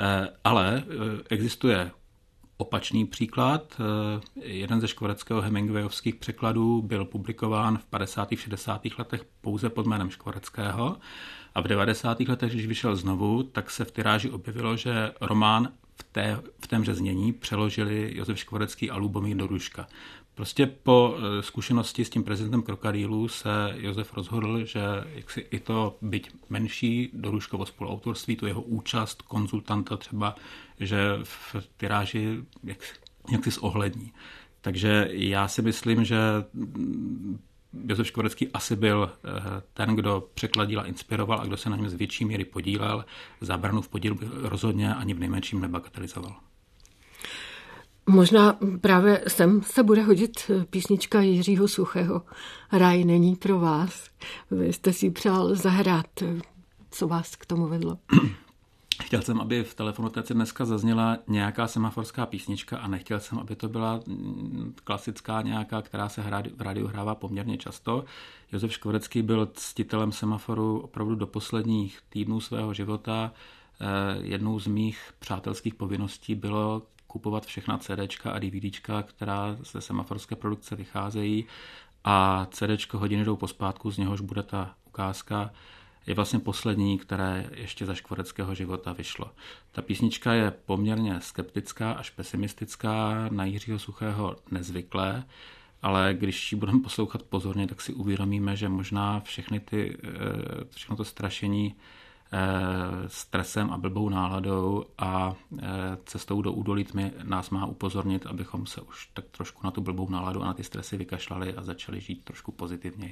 Ale existuje opačný příklad. Jeden ze Škvoreckého Hemingwayovských překladů byl publikován v 50. 60. letech pouze pod jménem Škvoreckého a v 90. letech, když vyšel znovu, tak se v tiráži objevilo, že román v témže znění přeložili Josef Škvorecký a Lubomír Doruška. Prostě po zkušenosti s tím Prezidentem krokodýlů se Josef rozhodl, že jaksi i to byť menší Doruškovo spoluautorství, tu jeho účast konzultanta třeba, že v tiráži jak si zohlední. Takže já si myslím, že Josef Škvorecký asi byl ten, kdo překlad díla inspiroval a kdo se na něm z větší míry podílel. Zábranu v podílu rozhodně ani v nejmenším nebagatelizoval. Možná právě sem se bude hodit písnička Jiřího Suchého. Ráj není pro vás. Vy jste si přál zahrát. Co vás k tomu vedlo? Chtěl jsem, aby v Telefonotéce dneska zazněla nějaká semaforská písnička a nechtěl jsem, aby to byla klasická nějaká, která se v rádiu hrává poměrně často. Josef Škvorecký byl ctitelem semaforu opravdu do posledních týdnů svého života. Jednou z mých přátelských povinností bylo kupovat všechna CDčka a DVDčka, která ze semaforské produkce vycházejí, a CDčko Hodiny jdou pospátku, z něhož bude ta ukázka, je vlastně poslední, které ještě za Škvoreckého života vyšlo. Ta písnička je poměrně skeptická až pesimistická, na Jiřího Suchého nezvyklé, ale když ji budeme poslouchat pozorně, tak si uvědomíme, že možná všechno to strašení stresem a blbou náladou a cestou do údolí tmy nás má upozornit, abychom se už tak trošku na tu blbou náladu a na ty stresy vykašlali a začali žít trošku pozitivněji.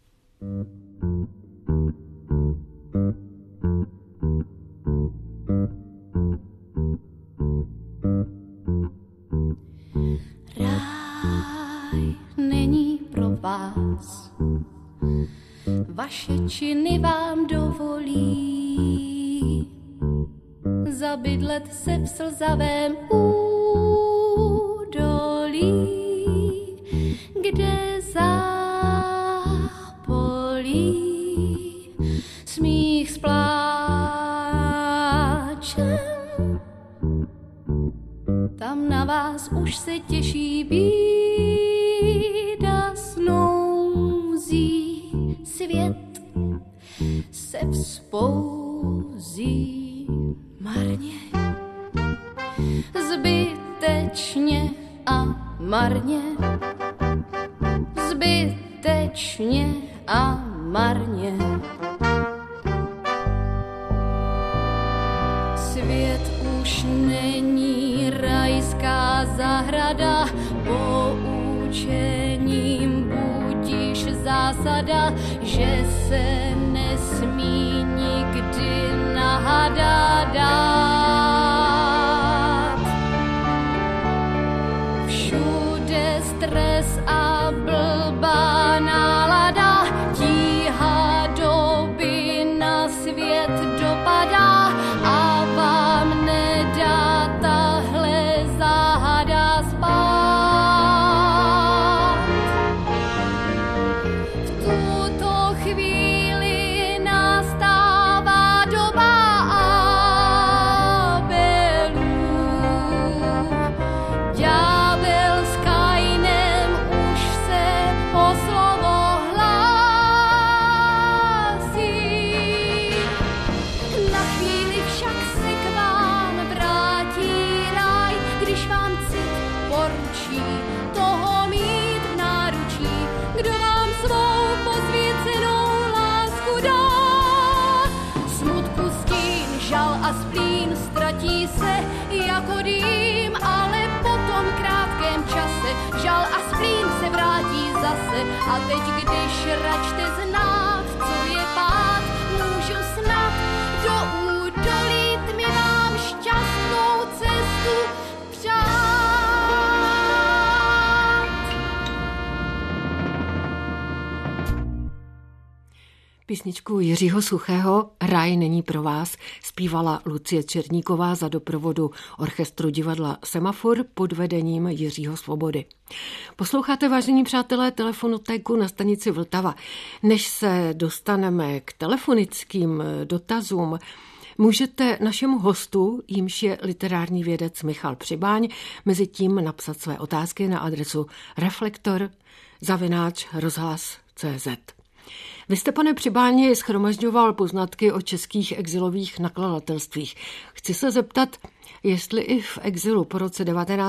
Ráj není pro vás, vaše činy vám dovolí zabydlet se v slzavém údolí, kde zápolí smích s pláčem. Tam na vás už se těší bída snouzí, svět se vzpouzí marně, zbytečně a marně, zbytečně a marně. Svět už není rajská zahrada, poučením budíš zásada, že se nesmí nikdy nahada dát. Všude stres a blbá nálada, tíha doby na svět dopadá a vám nedá tahle záhada spát. V tuto chvíli nastává doba Abelů. Ďábel s Kainem už se o slovo hlásí. Na chvíli však se k vám vrátí ráj, když vám cit poručí toho mít v náručí, kdo vám svou posvěcenou lásku dá. Smutku stín, žal a splín ztratí se jako dým, ale po tom krátkém čase žal a splín se vrátí zase. A teď, když račte znát, co je pád, můžu snad do údolí tmy vám šťastnou cestu přát. Písničku Jiřího Suchého Ráj není pro vás zpívala Lucie Černíková za doprovodu orchestru divadla Semafor pod vedením Jiřího Svobody. Posloucháte, vážení přátelé, Telefonotéku na stanici Vltava. Než se dostaneme k telefonickým dotazům, můžete našemu hostu, jímž je literární vědec Michal Přibáň, mezi tím napsat své otázky na adresu reflektor@rozhlas.cz. Vy jste, pane Přibáni, shromažďoval poznatky o českých exilových nakladatelstvích. Chci se zeptat, jestli i v exilu po roce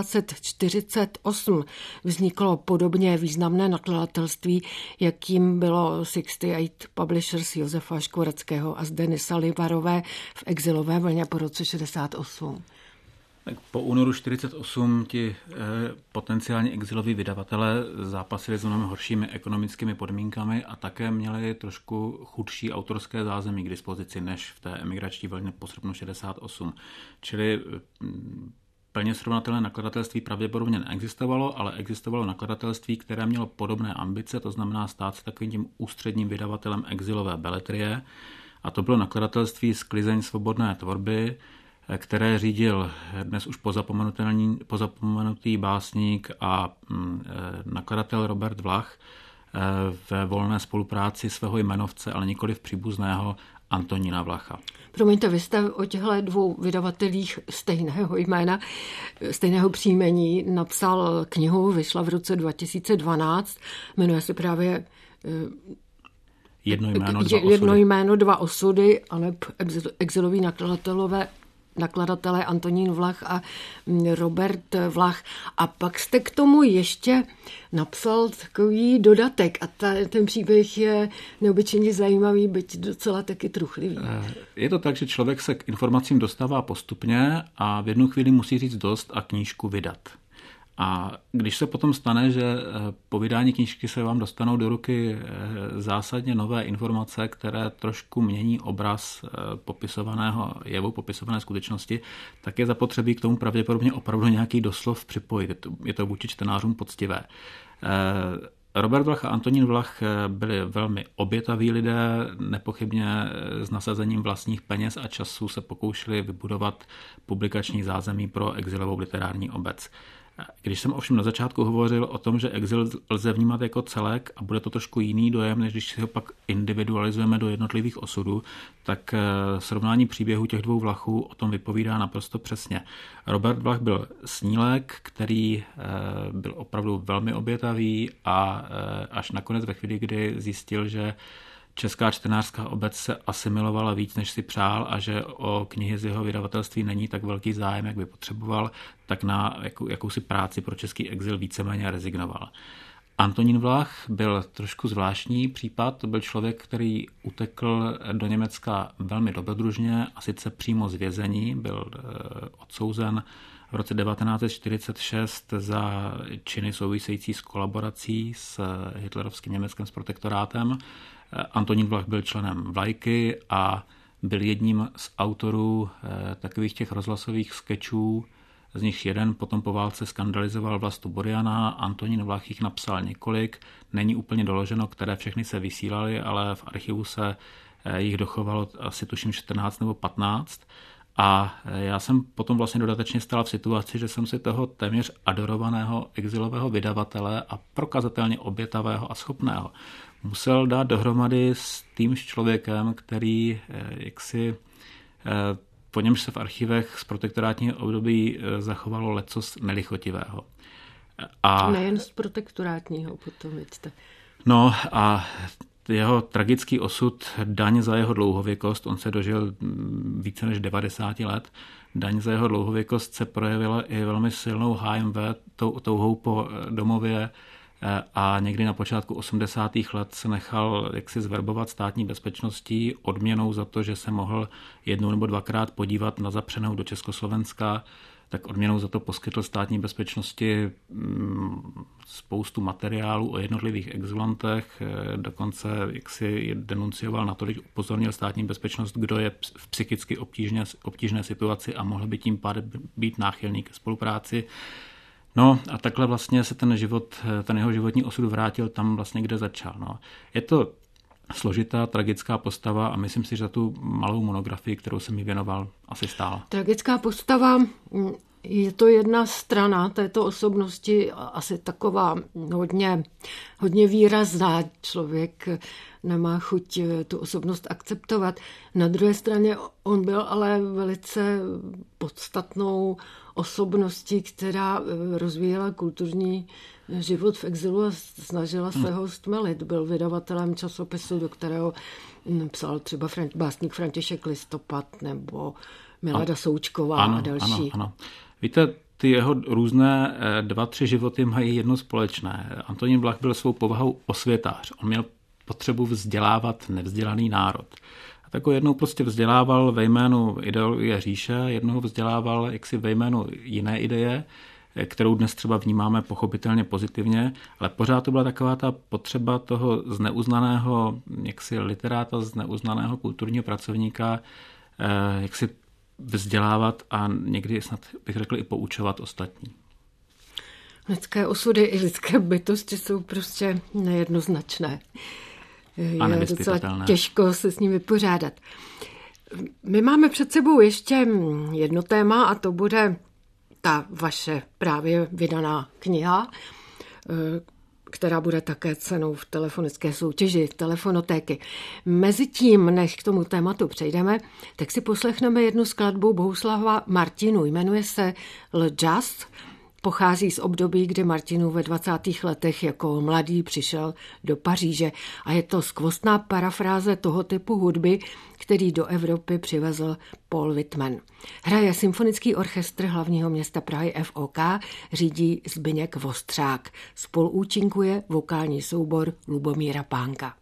1948 vzniklo podobně významné nakladatelství, jakým bylo 68 Publishers Josefa Škvoreckého a Zdeny Salivarové v exilové vlně po roce 68. Tak po únoru 1948 ti potenciálně exiloví vydavatelé zápasili s mnohem horšími ekonomickými podmínkami a také měli trošku chudší autorské zázemí k dispozici než v té emigrační vlně po srpnu 68. Čili plně srovnatelné nakladatelství pravděpodobně neexistovalo, ale existovalo nakladatelství, které mělo podobné ambice, to znamená stát se takovým tím ústředním vydavatelem exilové beletrie. A to bylo nakladatelství Sklizeň svobodné tvorby, které řídil dnes už pozapomenutý básník a nakladatel Robert Vlach ve volné spolupráci svého jmenovce, ale nikoli v příbuzného Antonína Vlacha. Promiňte, vy jste o těchto dvou vydavatelích stejného jména, stejného příjmení napsal knihu, vyšla v roce 2012, jmenuje se právě Jedno jméno, dva osudy, ale exiloví nakladatelé Antonín Vlach a Robert Vlach. A pak jste k tomu ještě napsal takový dodatek a ten příběh je neobyčejně zajímavý, byť docela taky truchlivý. Je to tak, že člověk se k informacím dostává postupně a v jednu chvíli musí říct dost a knížku vydat. A když se potom stane, že po vydání knížky se vám dostanou do ruky zásadně nové informace, které trošku mění obraz popisovaného jevu, popisované skutečnosti, tak je zapotřebí k tomu pravděpodobně opravdu nějaký doslov připojit. Je to vůči čtenářům poctivé. Robert Vlach a Antonín Vlach byli velmi obětaví lidé, nepochybně s nasazením vlastních peněz a času se pokoušeli vybudovat publikační zázemí pro exilovou literární obec. Když jsem ovšem na začátku hovořil o tom, že exil lze vnímat jako celek a bude to trošku jiný dojem, než když si ho pak individualizujeme do jednotlivých osudů, tak srovnání příběhu těch dvou Vlachů o tom vypovídá naprosto přesně. Robert Vlach byl snílek, který byl opravdu velmi obětavý a až nakonec ve chvíli, kdy zjistil, že česká čtenářská obec se asimilovala víc, než si přál a že o knihy z jeho vydavatelství není tak velký zájem, jak by potřeboval, tak na jakousi práci pro český exil víceméně rezignoval. Antonín Vlach byl trošku zvláštní případ, to byl člověk, který utekl do Německa velmi dobrodružně a sice přímo z vězení, byl odsouzen v roce 1946 za činy související s kolaborací s hitlerovským Německem, s protektorátem. Antonín Vlach byl členem Vlajky a byl jedním z autorů takových těch rozhlasových skečů, z nich jeden potom po válce skandalizoval Vlastu Buriana, Antonín Vlach jich napsal několik, není úplně doloženo, které všechny se vysílaly, ale v archivu se jich dochovalo asi tuším 14 nebo 15. A já jsem potom vlastně dodatečně stál v situaci, že jsem si toho téměř adorovaného exilového vydavatele a prokazatelně obětavého a schopného musel dát dohromady s týmž člověkem, který jaksi po němž se v archivech z protektorátního období zachovalo lecos nelichotivého. A nejen z protektorátního potom, vidíte. No a jeho tragický osud, daň za jeho dlouhověkost, on se dožil více než 90 let, daň za jeho dlouhověkost se projevila i velmi silnou HMV, touhou po domově a někdy na počátku 80. let se nechal jaksi zverbovat státní bezpečností odměnou za to, že se mohl jednou nebo dvakrát podívat na zapřenou do Československa, tak odměnou za to poskytl státní bezpečnosti spoustu materiálů o jednotlivých exilantech, dokonce jaksi denuncioval, natolik upozornil státní bezpečnost, kdo je v psychicky obtížné situaci a mohl by tím pádem být náchylný ke spolupráci. No a takhle vlastně se ten jeho životní osud vrátil tam vlastně, kde začal. No. Je to složitá, tragická postava a myslím si, že za tu malou monografii, kterou jsem mi věnoval, asi stála. Tragická postava, je to jedna strana této osobnosti, asi taková hodně výrazná. Člověk nemá chuť tu osobnost akceptovat. Na druhé straně on byl ale velice podstatnou osobností, která rozvíjela kulturní život v exilu a snažila se ho stmelit. Byl vydavatelem časopisu, do kterého psal třeba básník František Listopad nebo Milada Součková a další. Ano. Víte, ty jeho různé 2-3 životy mají jedno společné. Antonín Vlach byl svou povahou osvětář. On měl potřebu vzdělávat nevzdělaný národ. A tak ho jednou prostě vzdělával ve jménu ideologie říše, jednou vzdělával jaksi ve jménu jiné ideje, kterou dnes třeba vnímáme pochopitelně pozitivně, ale pořád to byla taková ta potřeba toho zneuznaného jaksi literáta, zneuznaného kulturního pracovníka, jak si vzdělávat a někdy snad bych řekl i poučovat ostatní. Lidské osudy i lidské bytosti jsou prostě nejednoznačné. Je docela těžko se s ním vypořádat. My máme před sebou ještě jedno téma a to bude ta vaše právě vydaná kniha, která bude také cenou v telefonické soutěži Telefonotéky. Mezitím, než k tomu tématu přejdeme, tak si poslechneme jednu skladbu Bohuslava Martinů. Jmenuje se Le Jazz. Pochází z období, kdy Martinů ve 20. letech jako mladý přišel do Paříže a je to skvostná parafráze toho typu hudby, který do Evropy přivezl Paul Whitman. Hraje symfonický orchestr hlavního města Prahy FOK, řídí Zbyněk Vostřák. Spoluúčinkuje vokální soubor Lubomíra Pánka.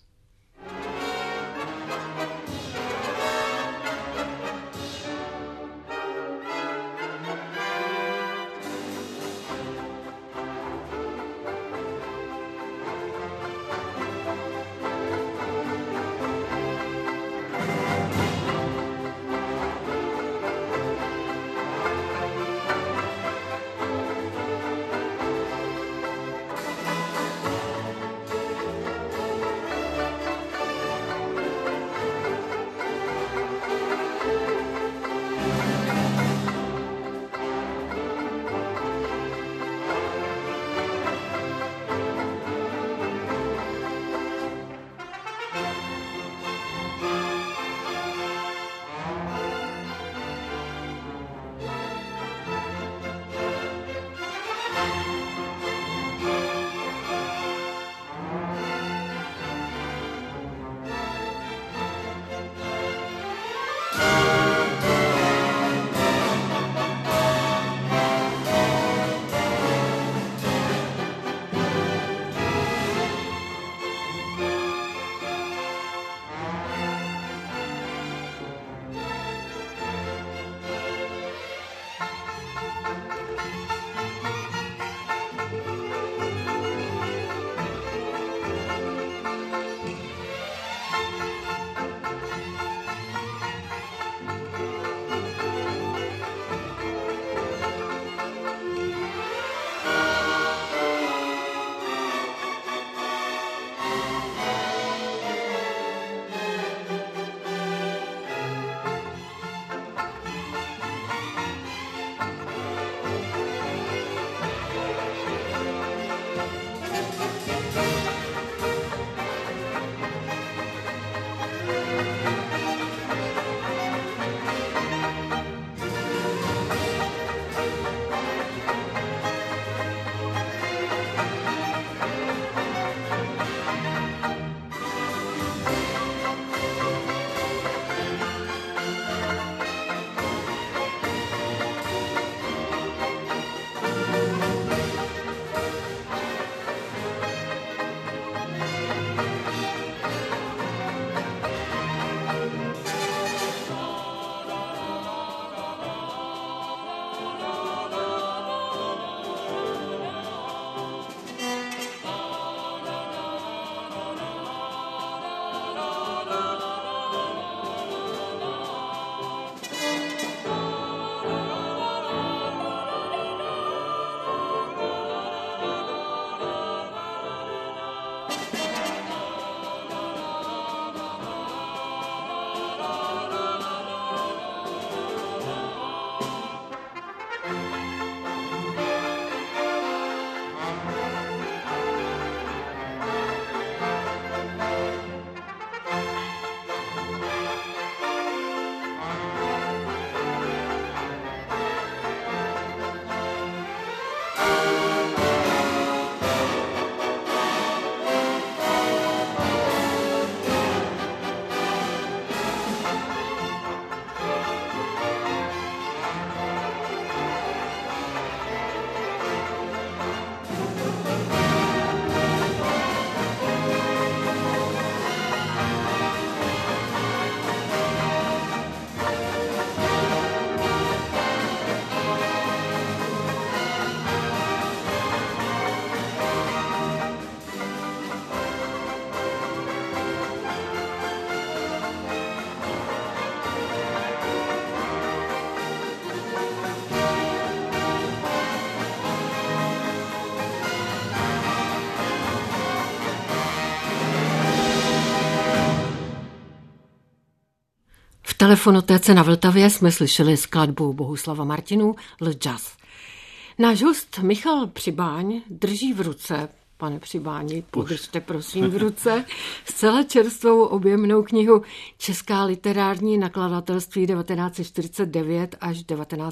Telefonotéce na Vltavě jsme slyšeli skladbu Bohuslava Martinů Le Jazz. Náš host Michal Přibáň drží v ruce, pane Přibáni, podržte prosím v ruce, zcela čerstvou objemnou knihu Česká literární nakladatelství 1949 až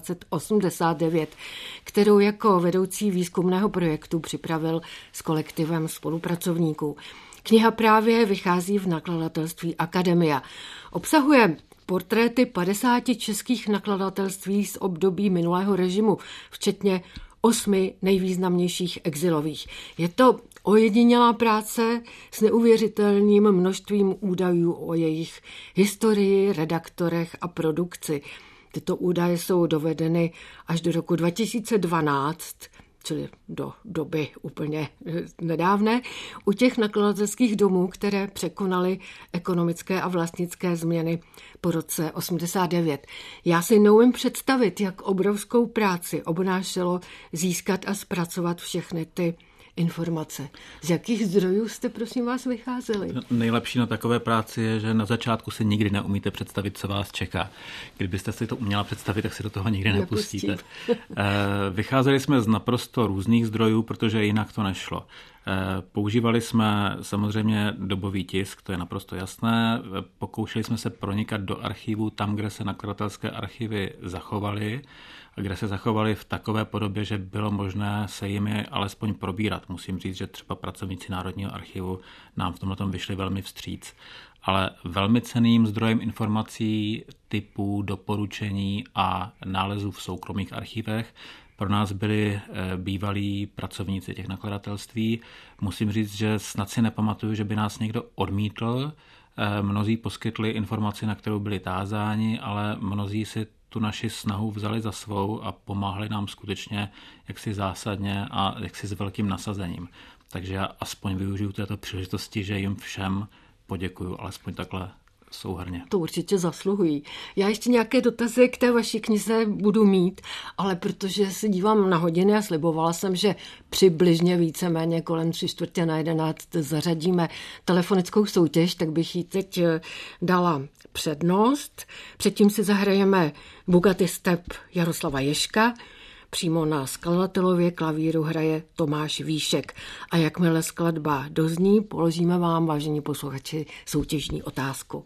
1989, kterou jako vedoucí výzkumného projektu připravil s kolektivem spolupracovníků. Kniha právě vychází v nakladatelství Akademia. Obsahuje portréty 50 českých nakladatelství z období minulého režimu, včetně 8 nejvýznamnějších exilových. Je to ojedinělá práce s neuvěřitelným množstvím údajů o jejich historii, redaktorech a produkci. Tyto údaje jsou dovedeny až do roku 2012, čili do doby úplně nedávné, u těch nakladatelských domů, které překonaly ekonomické a vlastnické změny po roce 89. Já si neumím představit, jak obrovskou práci obnášelo získat a zpracovat všechny ty informace. Z jakých zdrojů jste, prosím vás, vycházeli? Nejlepší na takové práci je, že na začátku si nikdy neumíte představit, co vás čeká. Kdybyste si to uměla představit, tak si do toho nikdy nepustíte. Vycházeli jsme z naprosto různých zdrojů, protože jinak to nešlo. Používali jsme samozřejmě dobový tisk, to je naprosto jasné. Pokoušeli jsme se pronikat do archivů tam, kde se nakladatelské archivy zachovaly, a kde se zachovaly v takové podobě, že bylo možné se jimi alespoň probírat. Musím říct, že třeba pracovníci Národního archivu nám v tomhle vyšli velmi vstříc. Ale velmi cenným zdrojem informací, typů, doporučení a nálezů v soukromých archivech pro nás byli bývalí pracovníci těch nakladatelství. Musím říct, že snad si nepamatuju, že by nás někdo odmítl. Mnozí poskytli informaci, na kterou byli tázáni, ale mnozí si tu naši snahu vzali za svou a pomáhali nám skutečně jaksi zásadně a jaksi s velkým nasazením. Takže já aspoň využiju této příležitosti, že jim všem poděkuju, alespoň takhle souhrně. To určitě zasluhují. Já ještě nějaké dotazy k té vaší knize budu mít, ale protože se dívám na hodiny a slibovala jsem, že přibližně víceméně kolem 11:45 zařadíme telefonickou soutěž, tak bych jí teď dala přednost. Předtím si zahrajeme Bugatti Step Jaroslava Ježka. Přímo na skladatelově klavíru hraje Tomáš Víšek. A jakmile skladba dozní, položíme vám, vážení posluchači, soutěžní otázku.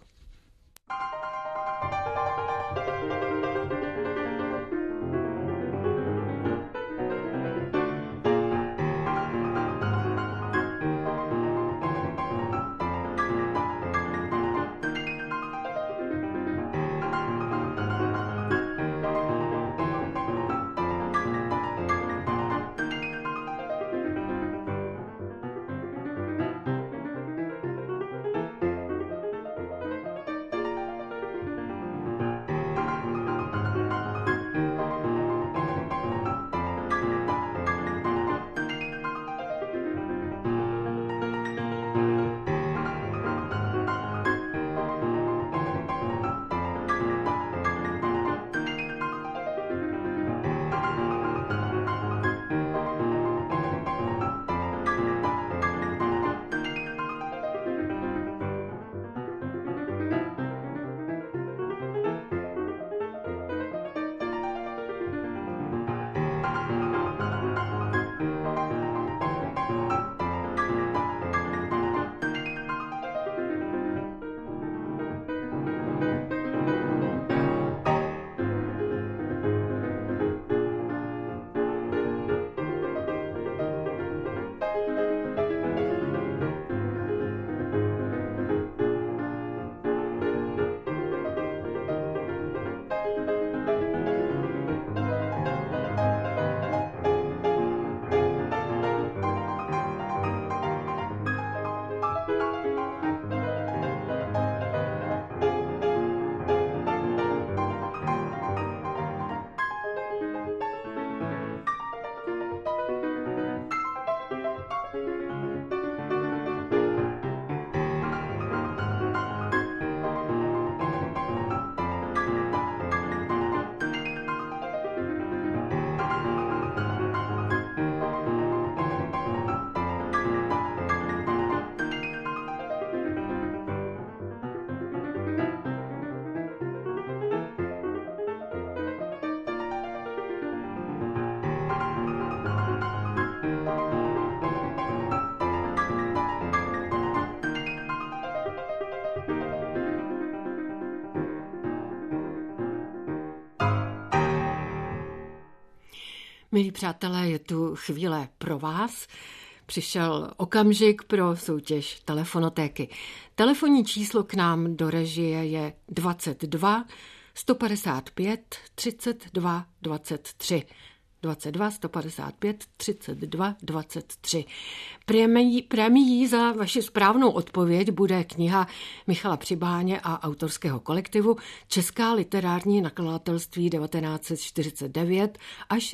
Milí přátelé, je tu chvíle pro vás. Přišel okamžik pro soutěž telefonotéky. Telefonní číslo k nám do režie je 22 155 32 23. 22 155 32 23. Prémií za vaši správnou odpověď bude kniha Michala Přibáně a autorského kolektivu Česká literární nakladatelství 1949 až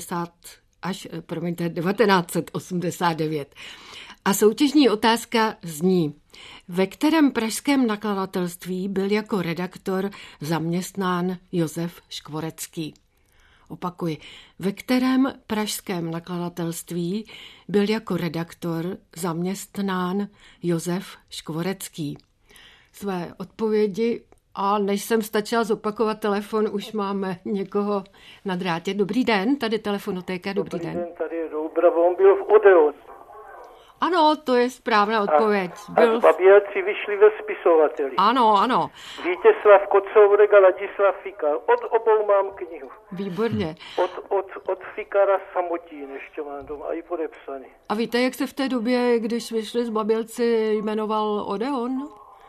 1989. A soutěžní otázka zní: ve kterém pražském nakladatelství byl jako redaktor zaměstnán Josef Škvorecký? Opakuji, ve kterém pražském nakladatelství byl jako redaktor zaměstnán Josef Škvorecký? Své odpovědi, a než jsem stačila zopakovat telefon, už máme někoho na drátě. Dobrý den, tady telefonotéka, dobrý den. Den, tady je Doubrava, on byl v Odeonu. Ano, to je správná odpověď. A Babělci vyšli ve spisovateli. Ano. Vítězslav Kocourek a Ladislav Fikar. Od obou mám knihu. Výborně. Od Fikara Samotín ještě mám doma a i podepsaný. A víte, jak se v té době, když vyšli z Babělci, jmenoval Odeon?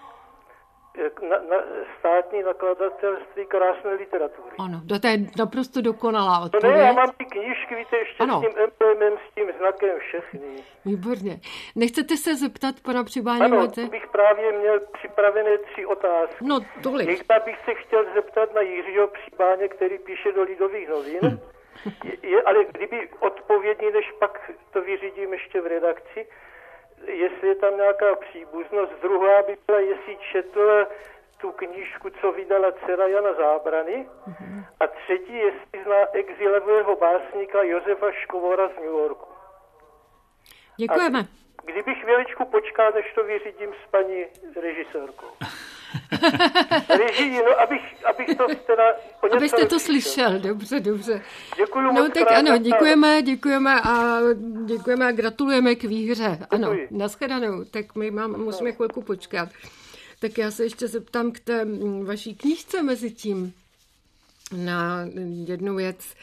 Státní nakladatelství krásné literatury. Ano, to je naprosto dokonalá odpověď. No ne, já mám ty knížky, víte, ještě ano. S tím emblemem, s tím znakem všechny. Výborně. Nechcete se zeptat pana Přibáně? Ano, bych právě měl připravené 3 otázky. No, tolik. Jedna bych se chtěl zeptat na Jiřího Přibáně, který píše do Lidových novin. Ale kdyby odpovědní, než pak to vyřídím ještě v redakci, jestli je tam nějaká příbuznost. Druhá by byla, jestli četl tu knížku, co vydala dcera Jana Zábrany. A třetí, jestli zná exilového básníka Josefa Škovora z New Yorku. Děkujeme. A kdybych chvíličku počkal, než to vyřídím s paní režisérkou. Režii, no, abych to teda... Abyste to slyšel, dobře. Děkuju no moc. Tak ano, děkujeme a gratulujeme k výhře. Ano, nashledanou, tak my musíme chvilku počkat. Tak já se ještě zeptám k té vaší knížce mezi tím na jednu věc.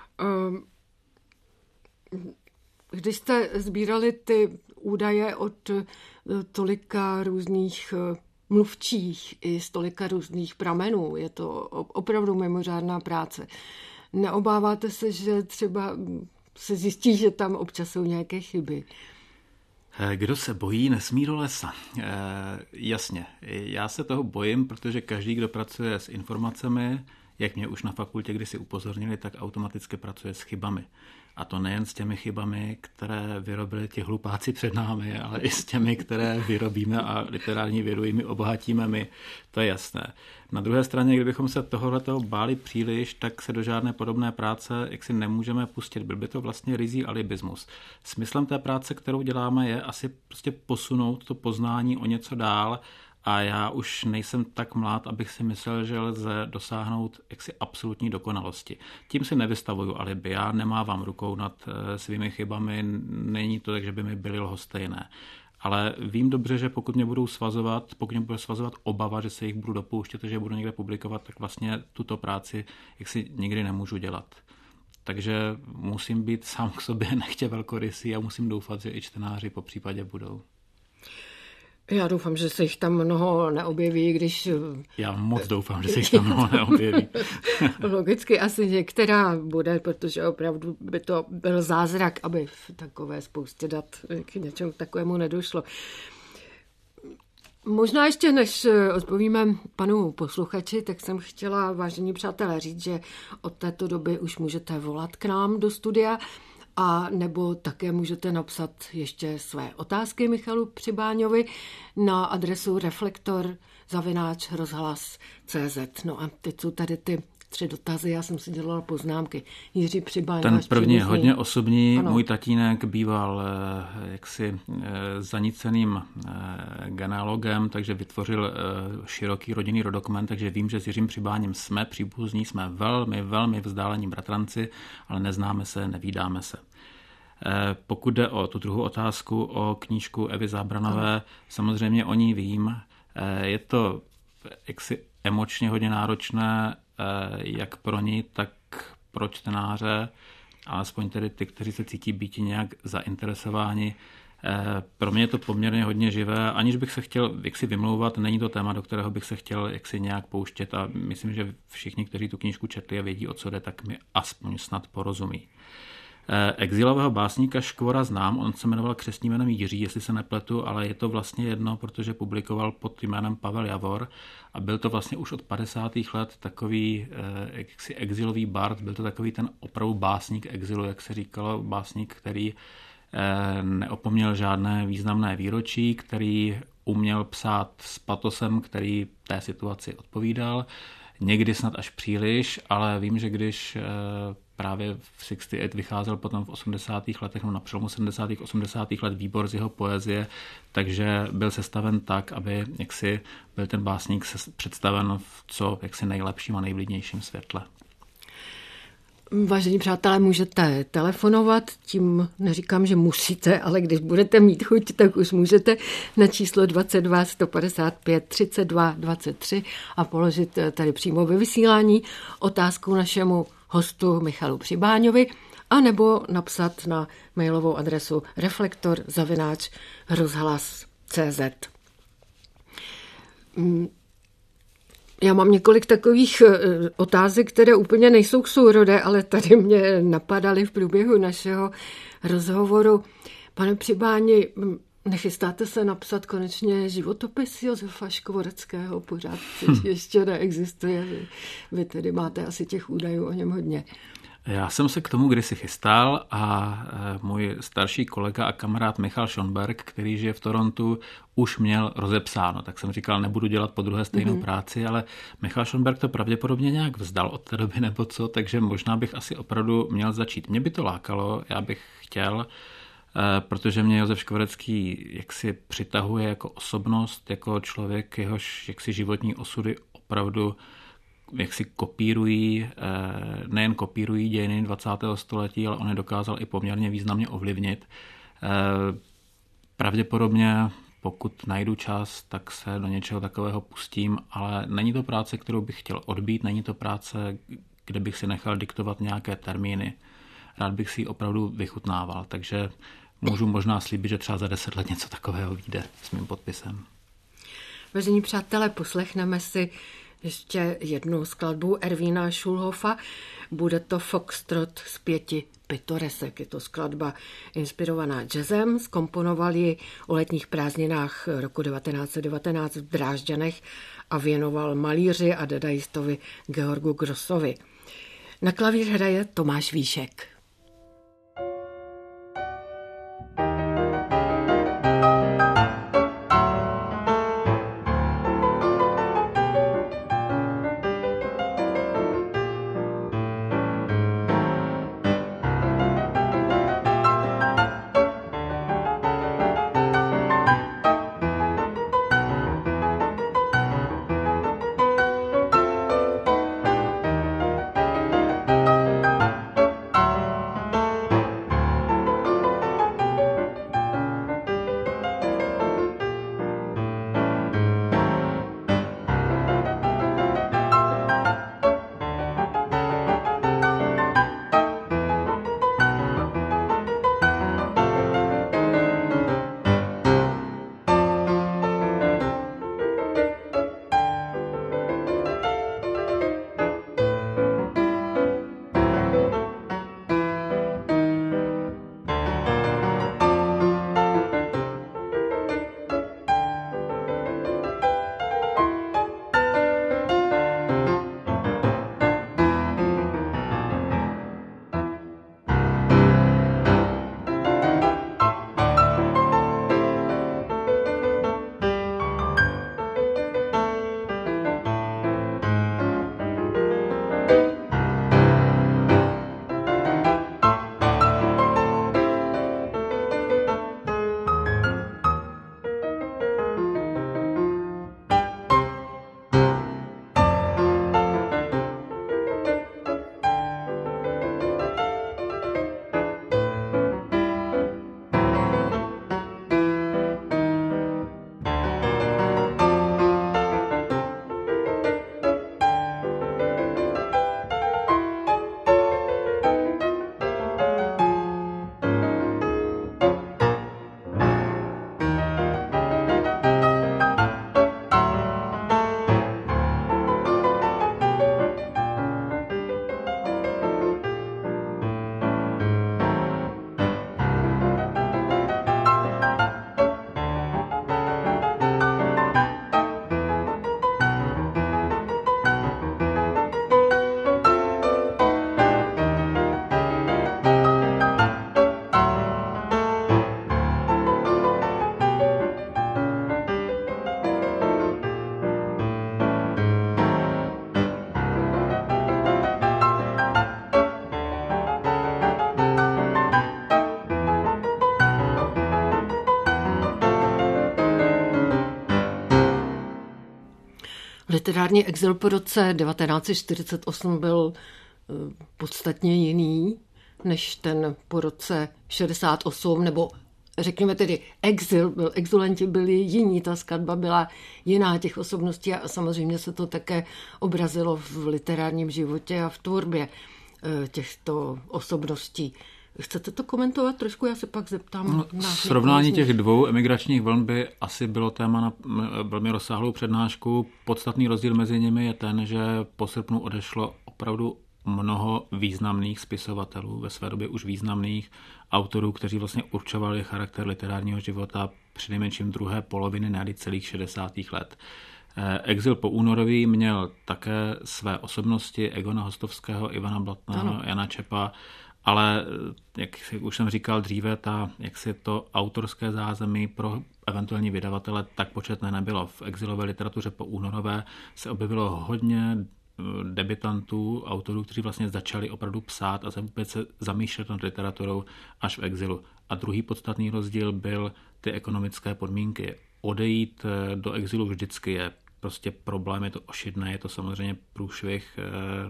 Když jste sbírali ty údaje od tolika různých mluvčích i z tolika různých pramenů, je to opravdu mimořádná práce. Neobáváte se, že třeba se zjistí, že tam občas jsou nějaké chyby? Kdo se bojí, nesmí do lesa. Jasně, já se toho bojím, protože každý, kdo pracuje s informacemi, jak mě už na fakultě kdysi upozornili, tak automaticky pracuje s chybami. A to nejen s těmi chybami, které vyrobili ti hlupáci před námi, ale i s těmi, které vyrobíme a literární vědu jimi obohatíme my. To je jasné. Na druhé straně, kdybychom se tohohletoho báli příliš, tak se do žádné podobné práce jaksi nemůžeme pustit. Byl by to vlastně ryzí alibismus. Smyslem té práce, kterou děláme, je asi prostě posunout to poznání o něco dál. A já už nejsem tak mlád, abych si myslel, že lze dosáhnout jaksi absolutní dokonalosti. Tím si nevystavuju alibi. Já nemávám rukou nad svými chybami, není to tak, že by mi byly lhostejné. Ale vím dobře, že pokud mě bude svazovat obava, že se jich budu dopouštět, že je budu někde publikovat, tak vlastně tuto práci jaksi nikdy nemůžu dělat. Takže musím být sám k sobě nechtě velkorysý a musím doufat, že i čtenáři po případě budou. Já doufám, že se jich tam mnoho neobjeví, když... Já moc doufám, že se jich tam mnoho neobjeví. Logicky asi některá bude, protože opravdu by to byl zázrak, aby v takové spoustě dat k něčemu takovému nedošlo. Možná ještě, než odpovíme panu posluchači, tak jsem chtěla, vážení přátelé, říct, že od této doby už můžete volat k nám do studia, a nebo také můžete napsat ještě své otázky Michalu Přibáňovi na adresu reflektor@rozhlas.cz. No a teď jsou tady ty 3 dotazy, já jsem si dělala poznámky. Jiří Přibáň. Ten první je hodně osobní. Ano. Můj tatínek býval jaksi zaniceným genealogem, takže vytvořil široký rodinný rodokument, takže vím, že s Jiřím Přibáněm jsme příbuzní, jsme velmi, velmi vzdálení bratranci, ale neznáme se, nevídáme se. Pokud jde o tu druhou otázku, o knížku Evy Zábranové, samozřejmě o ní vím. Je to jaksi emočně hodně náročné, jak pro ní, tak pro čtenáře. alespoň tedy ty, kteří se cítí být nějak zainteresováni. Pro mě je to poměrně hodně živé, aniž bych se chtěl jaksi vymlouvat, není to téma, do kterého bych se chtěl jaksi nějak pouštět a myslím, že všichni, kteří tu knížku četli a vědí, o co jde, tak mi aspoň snad porozumí. Exilového básníka Škvora znám, on se jmenoval křestním jménem Jiří, jestli se nepletu, ale je to vlastně jedno, protože publikoval pod jménem Pavel Javor a byl to vlastně už od 50. let takový jaksi exilový bard, byl to takový ten opravdu básník exilu, jak se říkalo, básník, který neopomněl žádné významné výročí, který uměl psát s patosem, který té situaci odpovídal, někdy snad až příliš, ale vím, že když právě v 68 vycházel potom v 80. letech, no na přelomu 70. 80. let výbor z jeho poezie, takže byl sestaven tak, aby jaksi byl ten básník představen v co jaksi nejlepším a nejvlídnějším světle. Vážení přátelé, můžete telefonovat, tím neříkám, že musíte, ale když budete mít chuť, tak už můžete na číslo 22 155 32 23 a položit tady přímo ve vysílání otázku našemu hostu Michalu Přibáňovi, anebo napsat na mailovou adresu reflektor@rozhlas.cz. Já mám několik takových otázek, které úplně nejsou sourodé, ale tady mě napadaly v průběhu našeho rozhovoru. Pane Přibáni, nechystáte se napsat konečně životopis Josefa Škvoreckého? Pořád ještě neexistuje. Vy tedy máte asi těch údajů o něm hodně. Já jsem se k tomu kdysi chystal a můj starší kolega a kamarád Michal Schonberg, který žije v Torontu, už měl rozepsáno. Tak jsem říkal, nebudu dělat po druhé stejnou práci, ale Michal Schonberg to pravděpodobně nějak vzdal od té doby nebo co, takže možná bych asi opravdu měl začít. Mě by to lákalo, já bych chtěl, protože mě Josef Škvorecký jaksi přitahuje jako osobnost, jako člověk, jehož jaksi životní osudy opravdu jak si kopírují, nejen kopírují dějiny 20. století, ale on je dokázal i poměrně významně ovlivnit. Pravděpodobně, pokud najdu čas, tak se do něčeho takového pustím, ale není to práce, kterou bych chtěl odbít, není to práce, kde bych si nechal diktovat nějaké termíny. Rád bych si ji opravdu vychutnával, takže můžu možná slíbit, že třeba za 10 let něco takového vyjde s mým podpisem. Vážení přátelé, poslechneme si ještě jednu skladbu Ervína Schulhofa. Bude to Foxtrot z 5 pitoresek. Je to skladba inspirovaná jazzem. Zkomponoval ji o letních prázdninách roku 1919 v Drážďanech a věnoval malíři a dadaistovi Georgu Grossovi. Na klavír hraje Tomáš Víšek. Literární exil po roce 1948 byl podstatně jiný než ten po roce 68, nebo řekněme tedy exilanti byli jiní, ta skladba byla jiná těch osobností a samozřejmě se to také obrazilo v literárním životě a v tvorbě těchto osobností. Chcete to komentovat trošku? Já se pak zeptám. Srovnání těch dvou emigračních vln by asi bylo téma na velmi rozsáhlou přednášku. Podstatný rozdíl mezi nimi je ten, že po srpnu odešlo opravdu mnoho významných spisovatelů, ve své době už významných autorů, kteří vlastně určovali charakter literárního života přinejmenším druhé poloviny, ne celých 60. let. Exil po únorový měl také své osobnosti, Egona Hostovského, Ivana Blatného, Jana Čepa, ale, jak už jsem říkal dříve, jaksi to autorské zázemí pro eventuální vydavatele tak početné nebylo. V exilové literatuře po únorové se objevilo hodně debutantů, autorů, kteří vlastně začali opravdu psát a vůbec se zamýšlet nad literaturou až v exilu. A druhý podstatný rozdíl byl ty ekonomické podmínky. Odejít do exilu vždycky je prostě problém, je to ošidné, je to samozřejmě průšvih,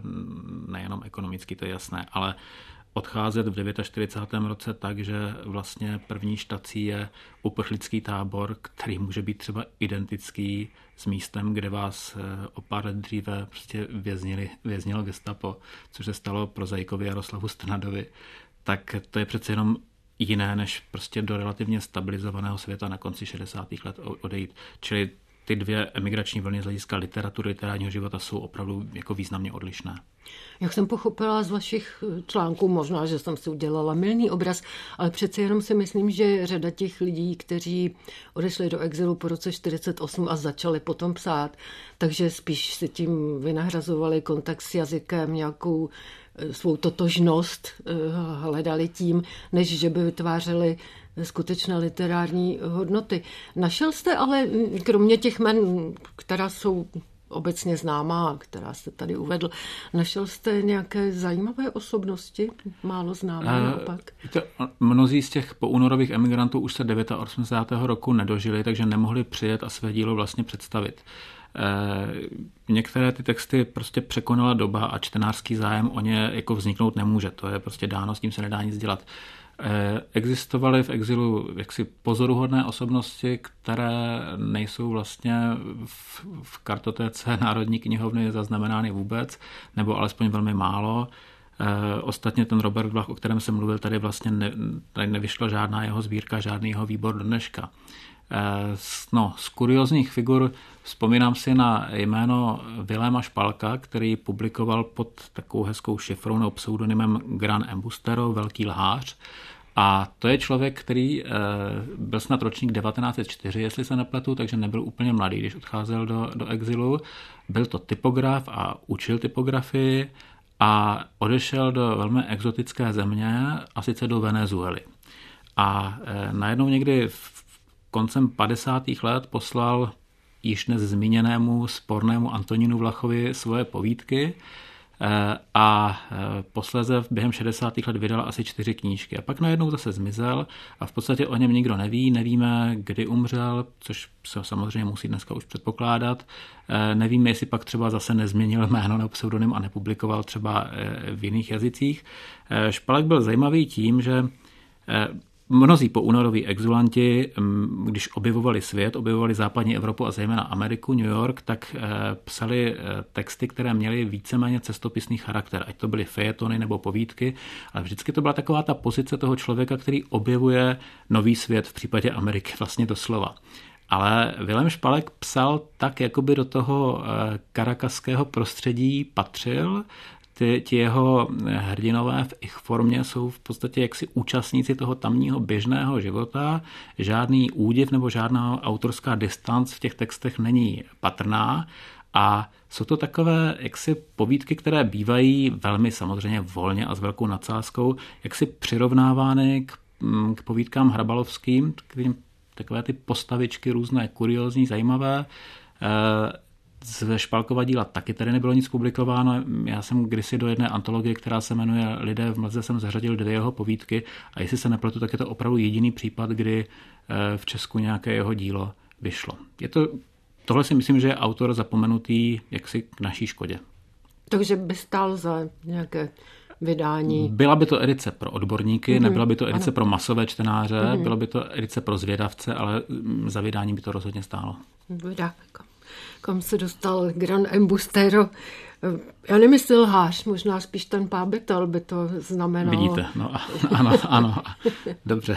nejenom ekonomický, to je jasné, ale odcházet v 49. roce tak, že vlastně první štací je uprchlický tábor, který může být třeba identický s místem, kde vás o pár let dříve prostě věznilo gestapo, což se stalo Prozaikovi Jaroslavu Strnadovi, tak to je přece jenom jiné, než prostě do relativně stabilizovaného světa na konci 60. let odejít. Čili ty dvě emigrační vlny z hlediska literatury, literárního života jsou opravdu jako významně odlišné. Jak jsem pochopila z vašich článků, možná, že jsem si udělala mylný obraz, ale přece jenom si myslím, že řada těch lidí, kteří odešli do exilu po roce 48 a začali potom psát, takže spíš si tím vynahrazovali kontakt s jazykem, nějakou svou totožnost hledali tím, než že by vytvářeli skutečné literární hodnoty. Našel jste ale, kromě těch jmen, která jsou obecně známá, která jste tady uvedl, našel jste nějaké zajímavé osobnosti, málo známé naopak? Mnozí z těch poúnorových emigrantů už se 89. roku nedožili, takže nemohli přijet a své dílo vlastně představit. Některé ty texty prostě překonala doba a čtenářský zájem o ně jako vzniknout nemůže. To je prostě dáno, s tím se nedá nic dělat. Existovaly v exilu jaksi pozoruhodné osobnosti, které nejsou vlastně v kartotéce Národní knihovny zaznamenány vůbec, nebo alespoň velmi málo. Ostatně ten Robert Vlach, o kterém jsem mluvil, tady vlastně tady nevyšla žádná jeho sbírka, žádný jeho výbor do dneška. Z kuriózních figur vzpomínám si na jméno Viléma Špalka, který publikoval pod takovou hezkou šifrou nebo pseudonymem Gran Embustero, velký lhář. A to je člověk, který byl snad ročník 1904, jestli se nepletu, takže nebyl úplně mladý, když odcházel do exilu. Byl to typograf a učil typografii a odešel do velmi exotické země, a sice do Venezuely. A najednou někdy koncem 50. let poslal již dnes zmíněnému spornému Antonínu Vlachovi svoje povídky a posléze během 60. let vydal asi 4 knížky. A pak najednou zase zmizel a v podstatě o něm nikdo neví, nevíme, kdy umřel, což se samozřejmě musí dneska už předpokládat. Nevíme, jestli pak třeba zase nezměnil jméno nebo pseudonym a nepublikoval třeba v jiných jazycích. Špalek byl zajímavý tím, že mnozí poúnoroví exilanti, když objevovali svět, objevovali západní Evropu a zejména Ameriku, New York, tak psali texty, které měly víceméně cestopisný charakter, ať to byly fejetony nebo povídky, ale vždycky to byla taková ta pozice toho člověka, který objevuje nový svět, v případě Ameriky vlastně doslova. Ale Vilém Špalek psal tak, jako by do toho karakaského prostředí patřil. Ti jeho hrdinové v ich formě jsou v podstatě jaksi účastníci toho tamního běžného života. Žádný údiv nebo žádná autorská distanc v těch textech není patrná a jsou to takové jaksi povídky, které bývají velmi samozřejmě volně a s velkou nadsázkou jaksi přirovnávány k povídkám hrabalovským, takové ty postavičky různé, kuriózní, zajímavé. Ze Špalkova díla taky tady nebylo nic publikováno. Já jsem kdysi do jedné antologie, která se jmenuje Lidé v mlze, jsem zařadil 2 jeho povídky a jestli se nepletu, tak je to opravdu jediný případ, kdy v Česku nějaké jeho dílo vyšlo. Je to tohle si myslím, že je autor zapomenutý jaksi k naší škodě. Takže by stál za nějaké vydání. Byla by to edice pro odborníky, nebyla by to edice pro masové čtenáře, byla by to edice pro zvědavce, ale za vydání by to rozhodně stálo. Kam se dostal Gran Embustero? Já nevím, jestli lhář, možná spíš ten Pábetel by to znamenalo. Vidíte, no ano, dobře.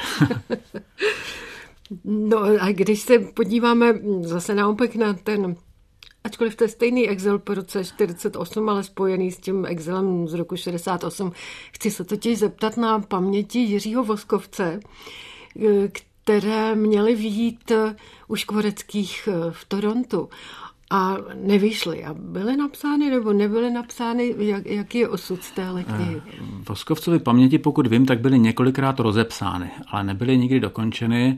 No a když se podíváme zase naopak na ten, ačkoliv to je stejný exil po roce 48, ale spojený s tím exilem z roku 68, chci se totiž zeptat na paměti Jiřího Voskovce, které měly vyjít u Škvoreckých v Torontu a nevyšly. A byly napsány nebo nebyly napsány? Jaký je osud z téhle knihy? Voskovcovy paměti, pokud vím, tak byly několikrát rozepsány, ale nebyly nikdy dokončeny.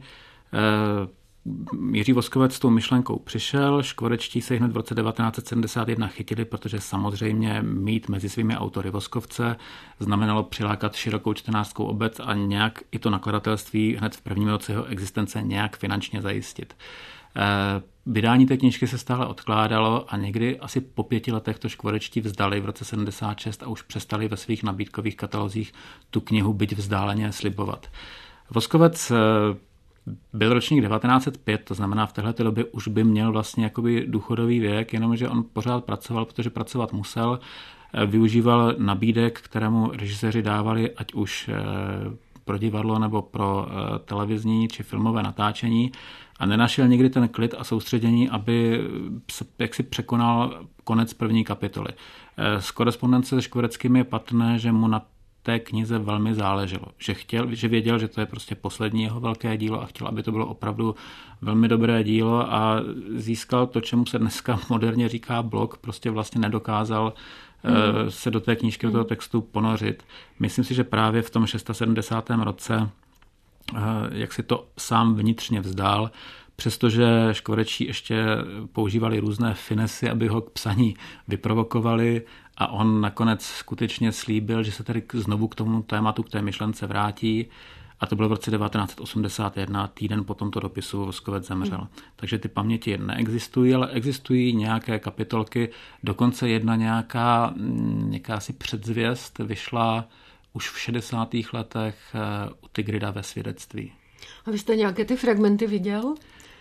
Jiří Voskovec s tou myšlenkou přišel, škvorečtí se hned v roce 1971 chytili, protože samozřejmě mít mezi svými autory Voskovce znamenalo přilákat širokou čtenářskou obec a nějak i to nakladatelství hned v prvním roce jeho existence nějak finančně zajistit. Vydání té knížky se stále odkládalo a někdy asi po 5 letech to škvorečtí vzdali v roce 76 a už přestali ve svých nabídkových katalozích tu knihu byť vzdáleně slibovat. Voskovec byl ročník 1905, to znamená v téhleté době už by měl vlastně jakoby důchodový věk, jenomže on pořád pracoval, protože pracovat musel, využíval nabídek, které mu režiséři dávali, ať už pro divadlo nebo pro televizní či filmové natáčení a nenašel nikdy ten klid a soustředění, aby se jaksi překonal konec první kapitoly. Z korespondence se Škvoreckým je patrné, že mu na té knize velmi záleželo. Že věděl, že to je prostě poslední jeho velké dílo a chtěl, aby to bylo opravdu velmi dobré dílo a získal to, čemu se dneska moderně říká blok, prostě vlastně nedokázal se do té knížky, do toho textu ponořit. Myslím si, že právě v tom 76. roce, jak si to sám vnitřně vzdál, přestože škvorečí ještě používali různé finesy, aby ho k psaní vyprovokovali a on nakonec skutečně slíbil, že se tedy znovu k tomu tématu, k té myšlence vrátí a to bylo v roce 1981, týden po tomto dopisu Voskovec zemřel. Takže ty paměti neexistují, ale existují nějaké kapitolky, dokonce jedna nějaká si předzvěst vyšla už v 60. letech u Tigrida ve svědectví. A vy jste nějaké ty fragmenty viděl?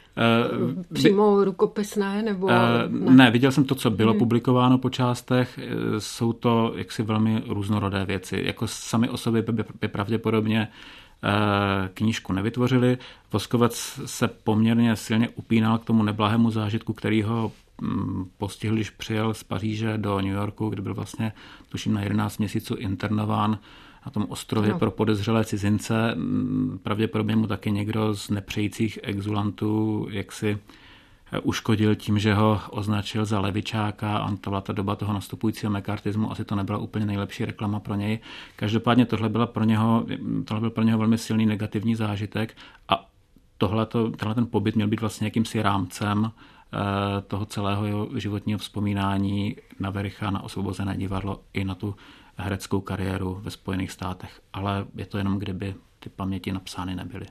Přímo rukopisné? Nebo ne, viděl jsem to, co bylo publikováno po částech. Jsou to jaksi velmi různorodé věci. Jako sami o sobě by pravděpodobně knížku nevytvořili. Voskovec se poměrně silně upínal k tomu neblahému zážitku, který ho postihl, když přijel z Paříže do New Yorku, kde byl vlastně, tuším, na 11 měsíců internován na tom ostrově pro podezřelé cizince. Pravděpodobně mu taky někdo z nepřejících exulantů jaksi uškodil tím, že ho označil za levičáka. On to byla ta doba toho nastupujícího mekartismu, asi to nebyla úplně nejlepší reklama pro něj. Každopádně tohle byl pro něho velmi silný negativní zážitek a tenhle ten pobyt měl být vlastně jakýmsi rámcem toho celého jeho životního vzpomínání na Wericha, na Osvobozené divadlo i na tu hereckou kariéru ve Spojených státech. Ale je to jenom, kdyby ty paměti napsány nebyly.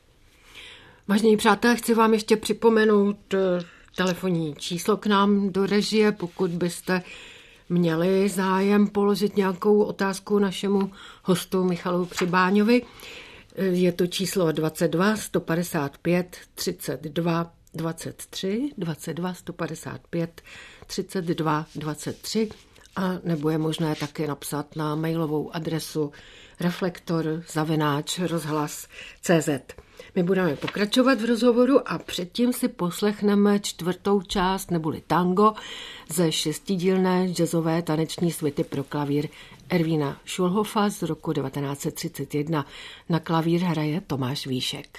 Vážení přátelé, chci vám ještě připomenout telefonní číslo k nám do režie, pokud byste měli zájem položit nějakou otázku našemu hostu Michalu Přibáňovi. Je to číslo 22 155 32 23, 22 155 32 23 a nebo je možné také napsat na mailovou adresu reflektor@rozhlas.cz. My budeme pokračovat v rozhovoru a předtím si poslechneme 4. část neboli tango ze 6dílné jazzové taneční suity pro klavír Ervína Schulhofa z roku 1931. Na klavír hraje Tomáš Víšek.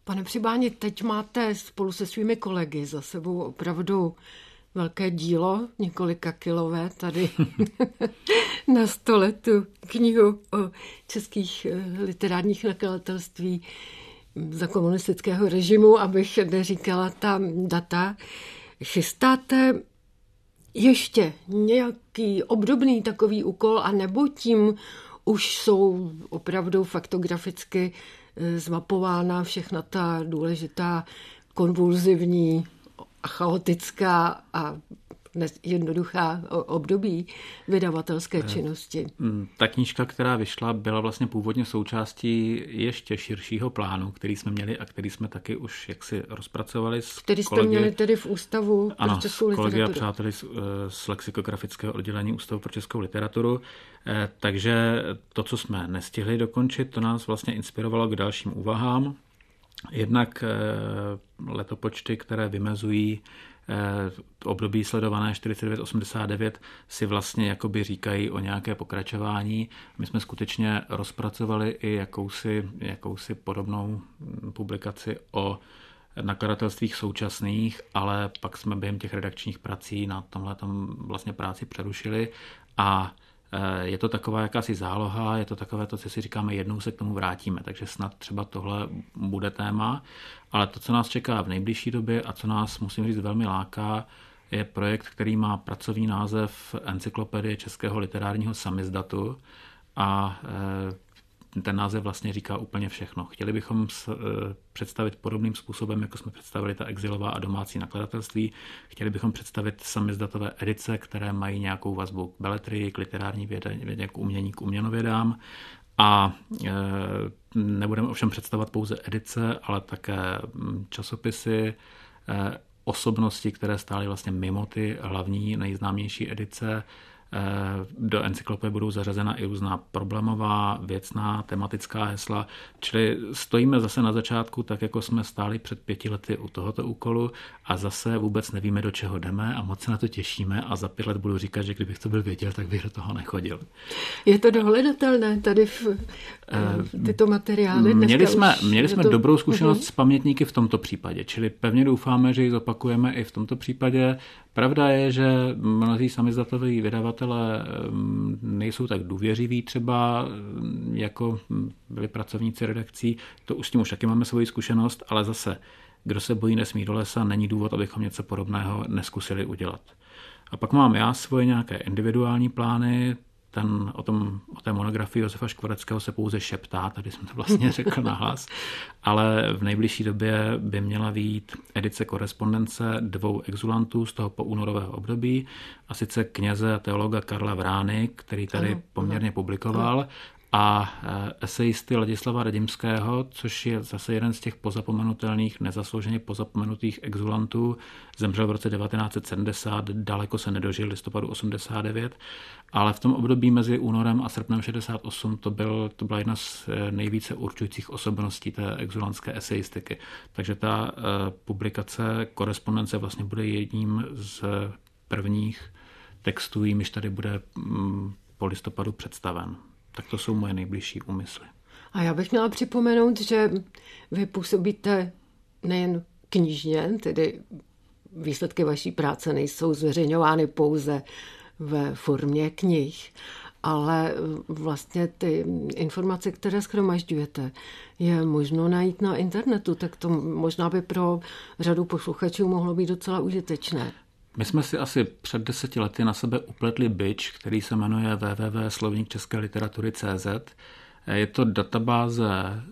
Pane Přibáni, teď máte spolu se svými kolegy za sebou opravdu velké dílo, několika kilové tady na stole tu knihu o českých literárních nakladatelství za komunistického režimu, abych neříkala ta data. Chystáte ještě nějaký obdobný takový úkol, anebo tím už jsou opravdu faktograficky zmapována všechna ta důležitá konvulzivní a chaotická a jednoduchá období vydavatelské činnosti? Ta knížka, která vyšla, byla vlastně původně součástí ještě širšího plánu, který jsme měli a který jsme taky už jaksi rozpracovali. Který jste měli tedy v Ústavu pro českou literaturu. Ano, kolegy a přáteli z lexikografického oddělení Ústavu pro českou literaturu. Takže to, co jsme nestihli dokončit, to nás vlastně inspirovalo k dalším úvahám. Jednak letopočty, které vymezují období sledované 49-89 si vlastně jakoby říkají o nějaké pokračování. My jsme skutečně rozpracovali i jakousi podobnou publikaci o nakladatelstvích současných, ale pak jsme během těch redakčních prací na tomhletom vlastně práci přerušili a je to taková jakási záloha, je to takové to, co si říkáme, jednou se k tomu vrátíme, takže snad třeba tohle bude téma, ale to, co nás čeká v nejbližší době a co nás, musím říct, velmi láká, je projekt, který má pracovní název Encyklopedie českého literárního samizdatu a ten název vlastně říká úplně všechno. Chtěli bychom představit podobným způsobem, jako jsme představili ta exilová a domácí nakladatelství. Chtěli bychom představit samizdatové edice, které mají nějakou vazbu k beletrii, k literární vědě, k umění, k uměnovědám. A nebudeme ovšem představovat pouze edice, ale také časopisy, osobnosti, které stály vlastně mimo ty hlavní, nejznámější edice. Do encyklopedie budou zařazena i různá problémová, věcná, tematická hesla, čili stojíme zase na začátku, tak jako jsme stáli před 5 lety u tohoto úkolu a zase vůbec nevíme, do čeho jdeme a moc se na to těšíme a za 5 let budu říkat, že kdybych to byl věděl, tak bych do toho nechodil. Je to dohledatelné tady v tyto materiály? Měli jsme dobrou zkušenost s pamětníky v tomto případě, čili pevně doufáme, že ji zopakujeme i v tomto případě. Pravda je, že mnozí samizdatoví vydavatelé nejsou tak důvěřiví třeba, jako byli pracovníci redakcí. To už s tím už taky máme svoji zkušenost, ale zase, kdo se bojí, nesmí do lesa, není důvod, abychom něco podobného neskusili udělat. A pak mám já svoje nějaké individuální plány. O té monografii Josefa Škvoreckého se pouze šeptá, tady jsem to vlastně řekl nahlas, ale v nejbližší době by měla vyjít edice korespondence 2 exulantů z toho poúnorového období, a sice kněze a teologa Karla Vrány, který tady poměrně publikoval, a esejisty Ladislava Radimského, což je zase jeden z těch pozapomenutelných, nezaslouženě pozapomenutých exulantů. Zemřel v roce 1970, daleko se nedožil, listopadu 89, ale v tom období mezi únorem a srpnem 68 to byla jedna z nejvíce určujících osobností té exulantské esejistiky. Takže ta publikace korespondence vlastně bude jedním z prvních textů, jimž tady bude po listopadu představen. Tak to jsou moje nejbližší úmysly. A já bych měla připomenout, že vy působíte nejen knižně, tedy výsledky vaší práce nejsou zveřejňovány pouze ve formě knih, ale vlastně ty informace, které shromažďujete, je možno najít na internetu, tak to možná by pro řadu posluchačů mohlo být docela užitečné. My jsme si asi před 10 lety na sebe upletli bič, který se jmenuje www.slovníkčeskeliteratury.cz. Je to databáze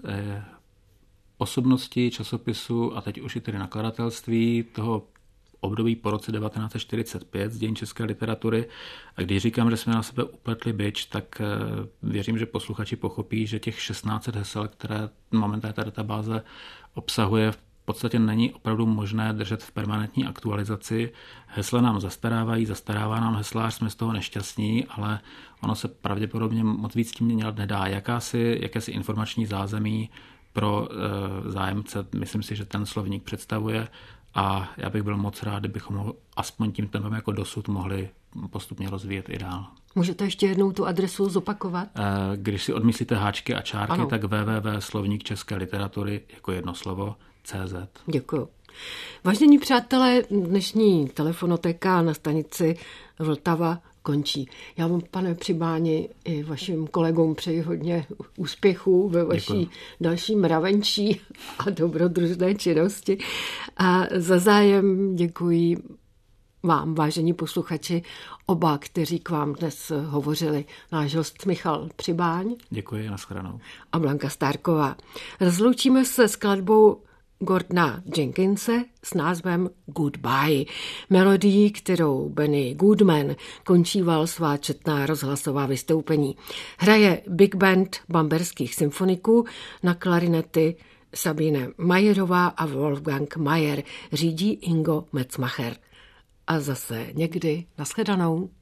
osobností, časopisů a teď už i tedy nakladatelství toho období po roce 1945 z dějin české literatury. A když říkám, že jsme na sebe upletli bič, tak věřím, že posluchači pochopí, že těch 1600 hesel, které momentálně ta databáze obsahuje, v podstatě není opravdu možné držet v permanentní aktualizaci. Hesla nám zastarává nám heslář, jsme z toho nešťastní, ale ono se pravděpodobně moc víc tím dělat nedá. Jakési informační zázemí pro zájemce, myslím si, že ten slovník představuje a já bych byl moc rád, kdybychom ho aspoň tím tempem jako dosud mohli postupně rozvíjet i dál. Můžete ještě jednou tu adresu zopakovat? Když si odmyslíte háčky a čárky, ano. tak www.slovník české literatury jako jedno slovo CZ. Děkuju. Vážení přátelé, dnešní telefonotéka na stanici Vltava končí. Já vám, pane Přibáni, i vašim kolegům přeji hodně úspěchů ve vaší další mravenčí a dobrodružné činnosti. A za zájem děkuji vám, vážení posluchači, oba, kteří k vám dnes hovořili. Náš host Michal Přibáň. Děkuji, nashledanou. A Blanka Stárková. Rozloučíme se skladbou Gordona Jenkinse s názvem Goodbye, melodií, kterou Benny Goodman končíval svá četná rozhlasová vystoupení. Hraje Big Band bamberských symfoniků, na klarinety Sabine Majerová a Wolfgang Mayer, řídí Ingo Metzmacher. A zase někdy, nashledanou.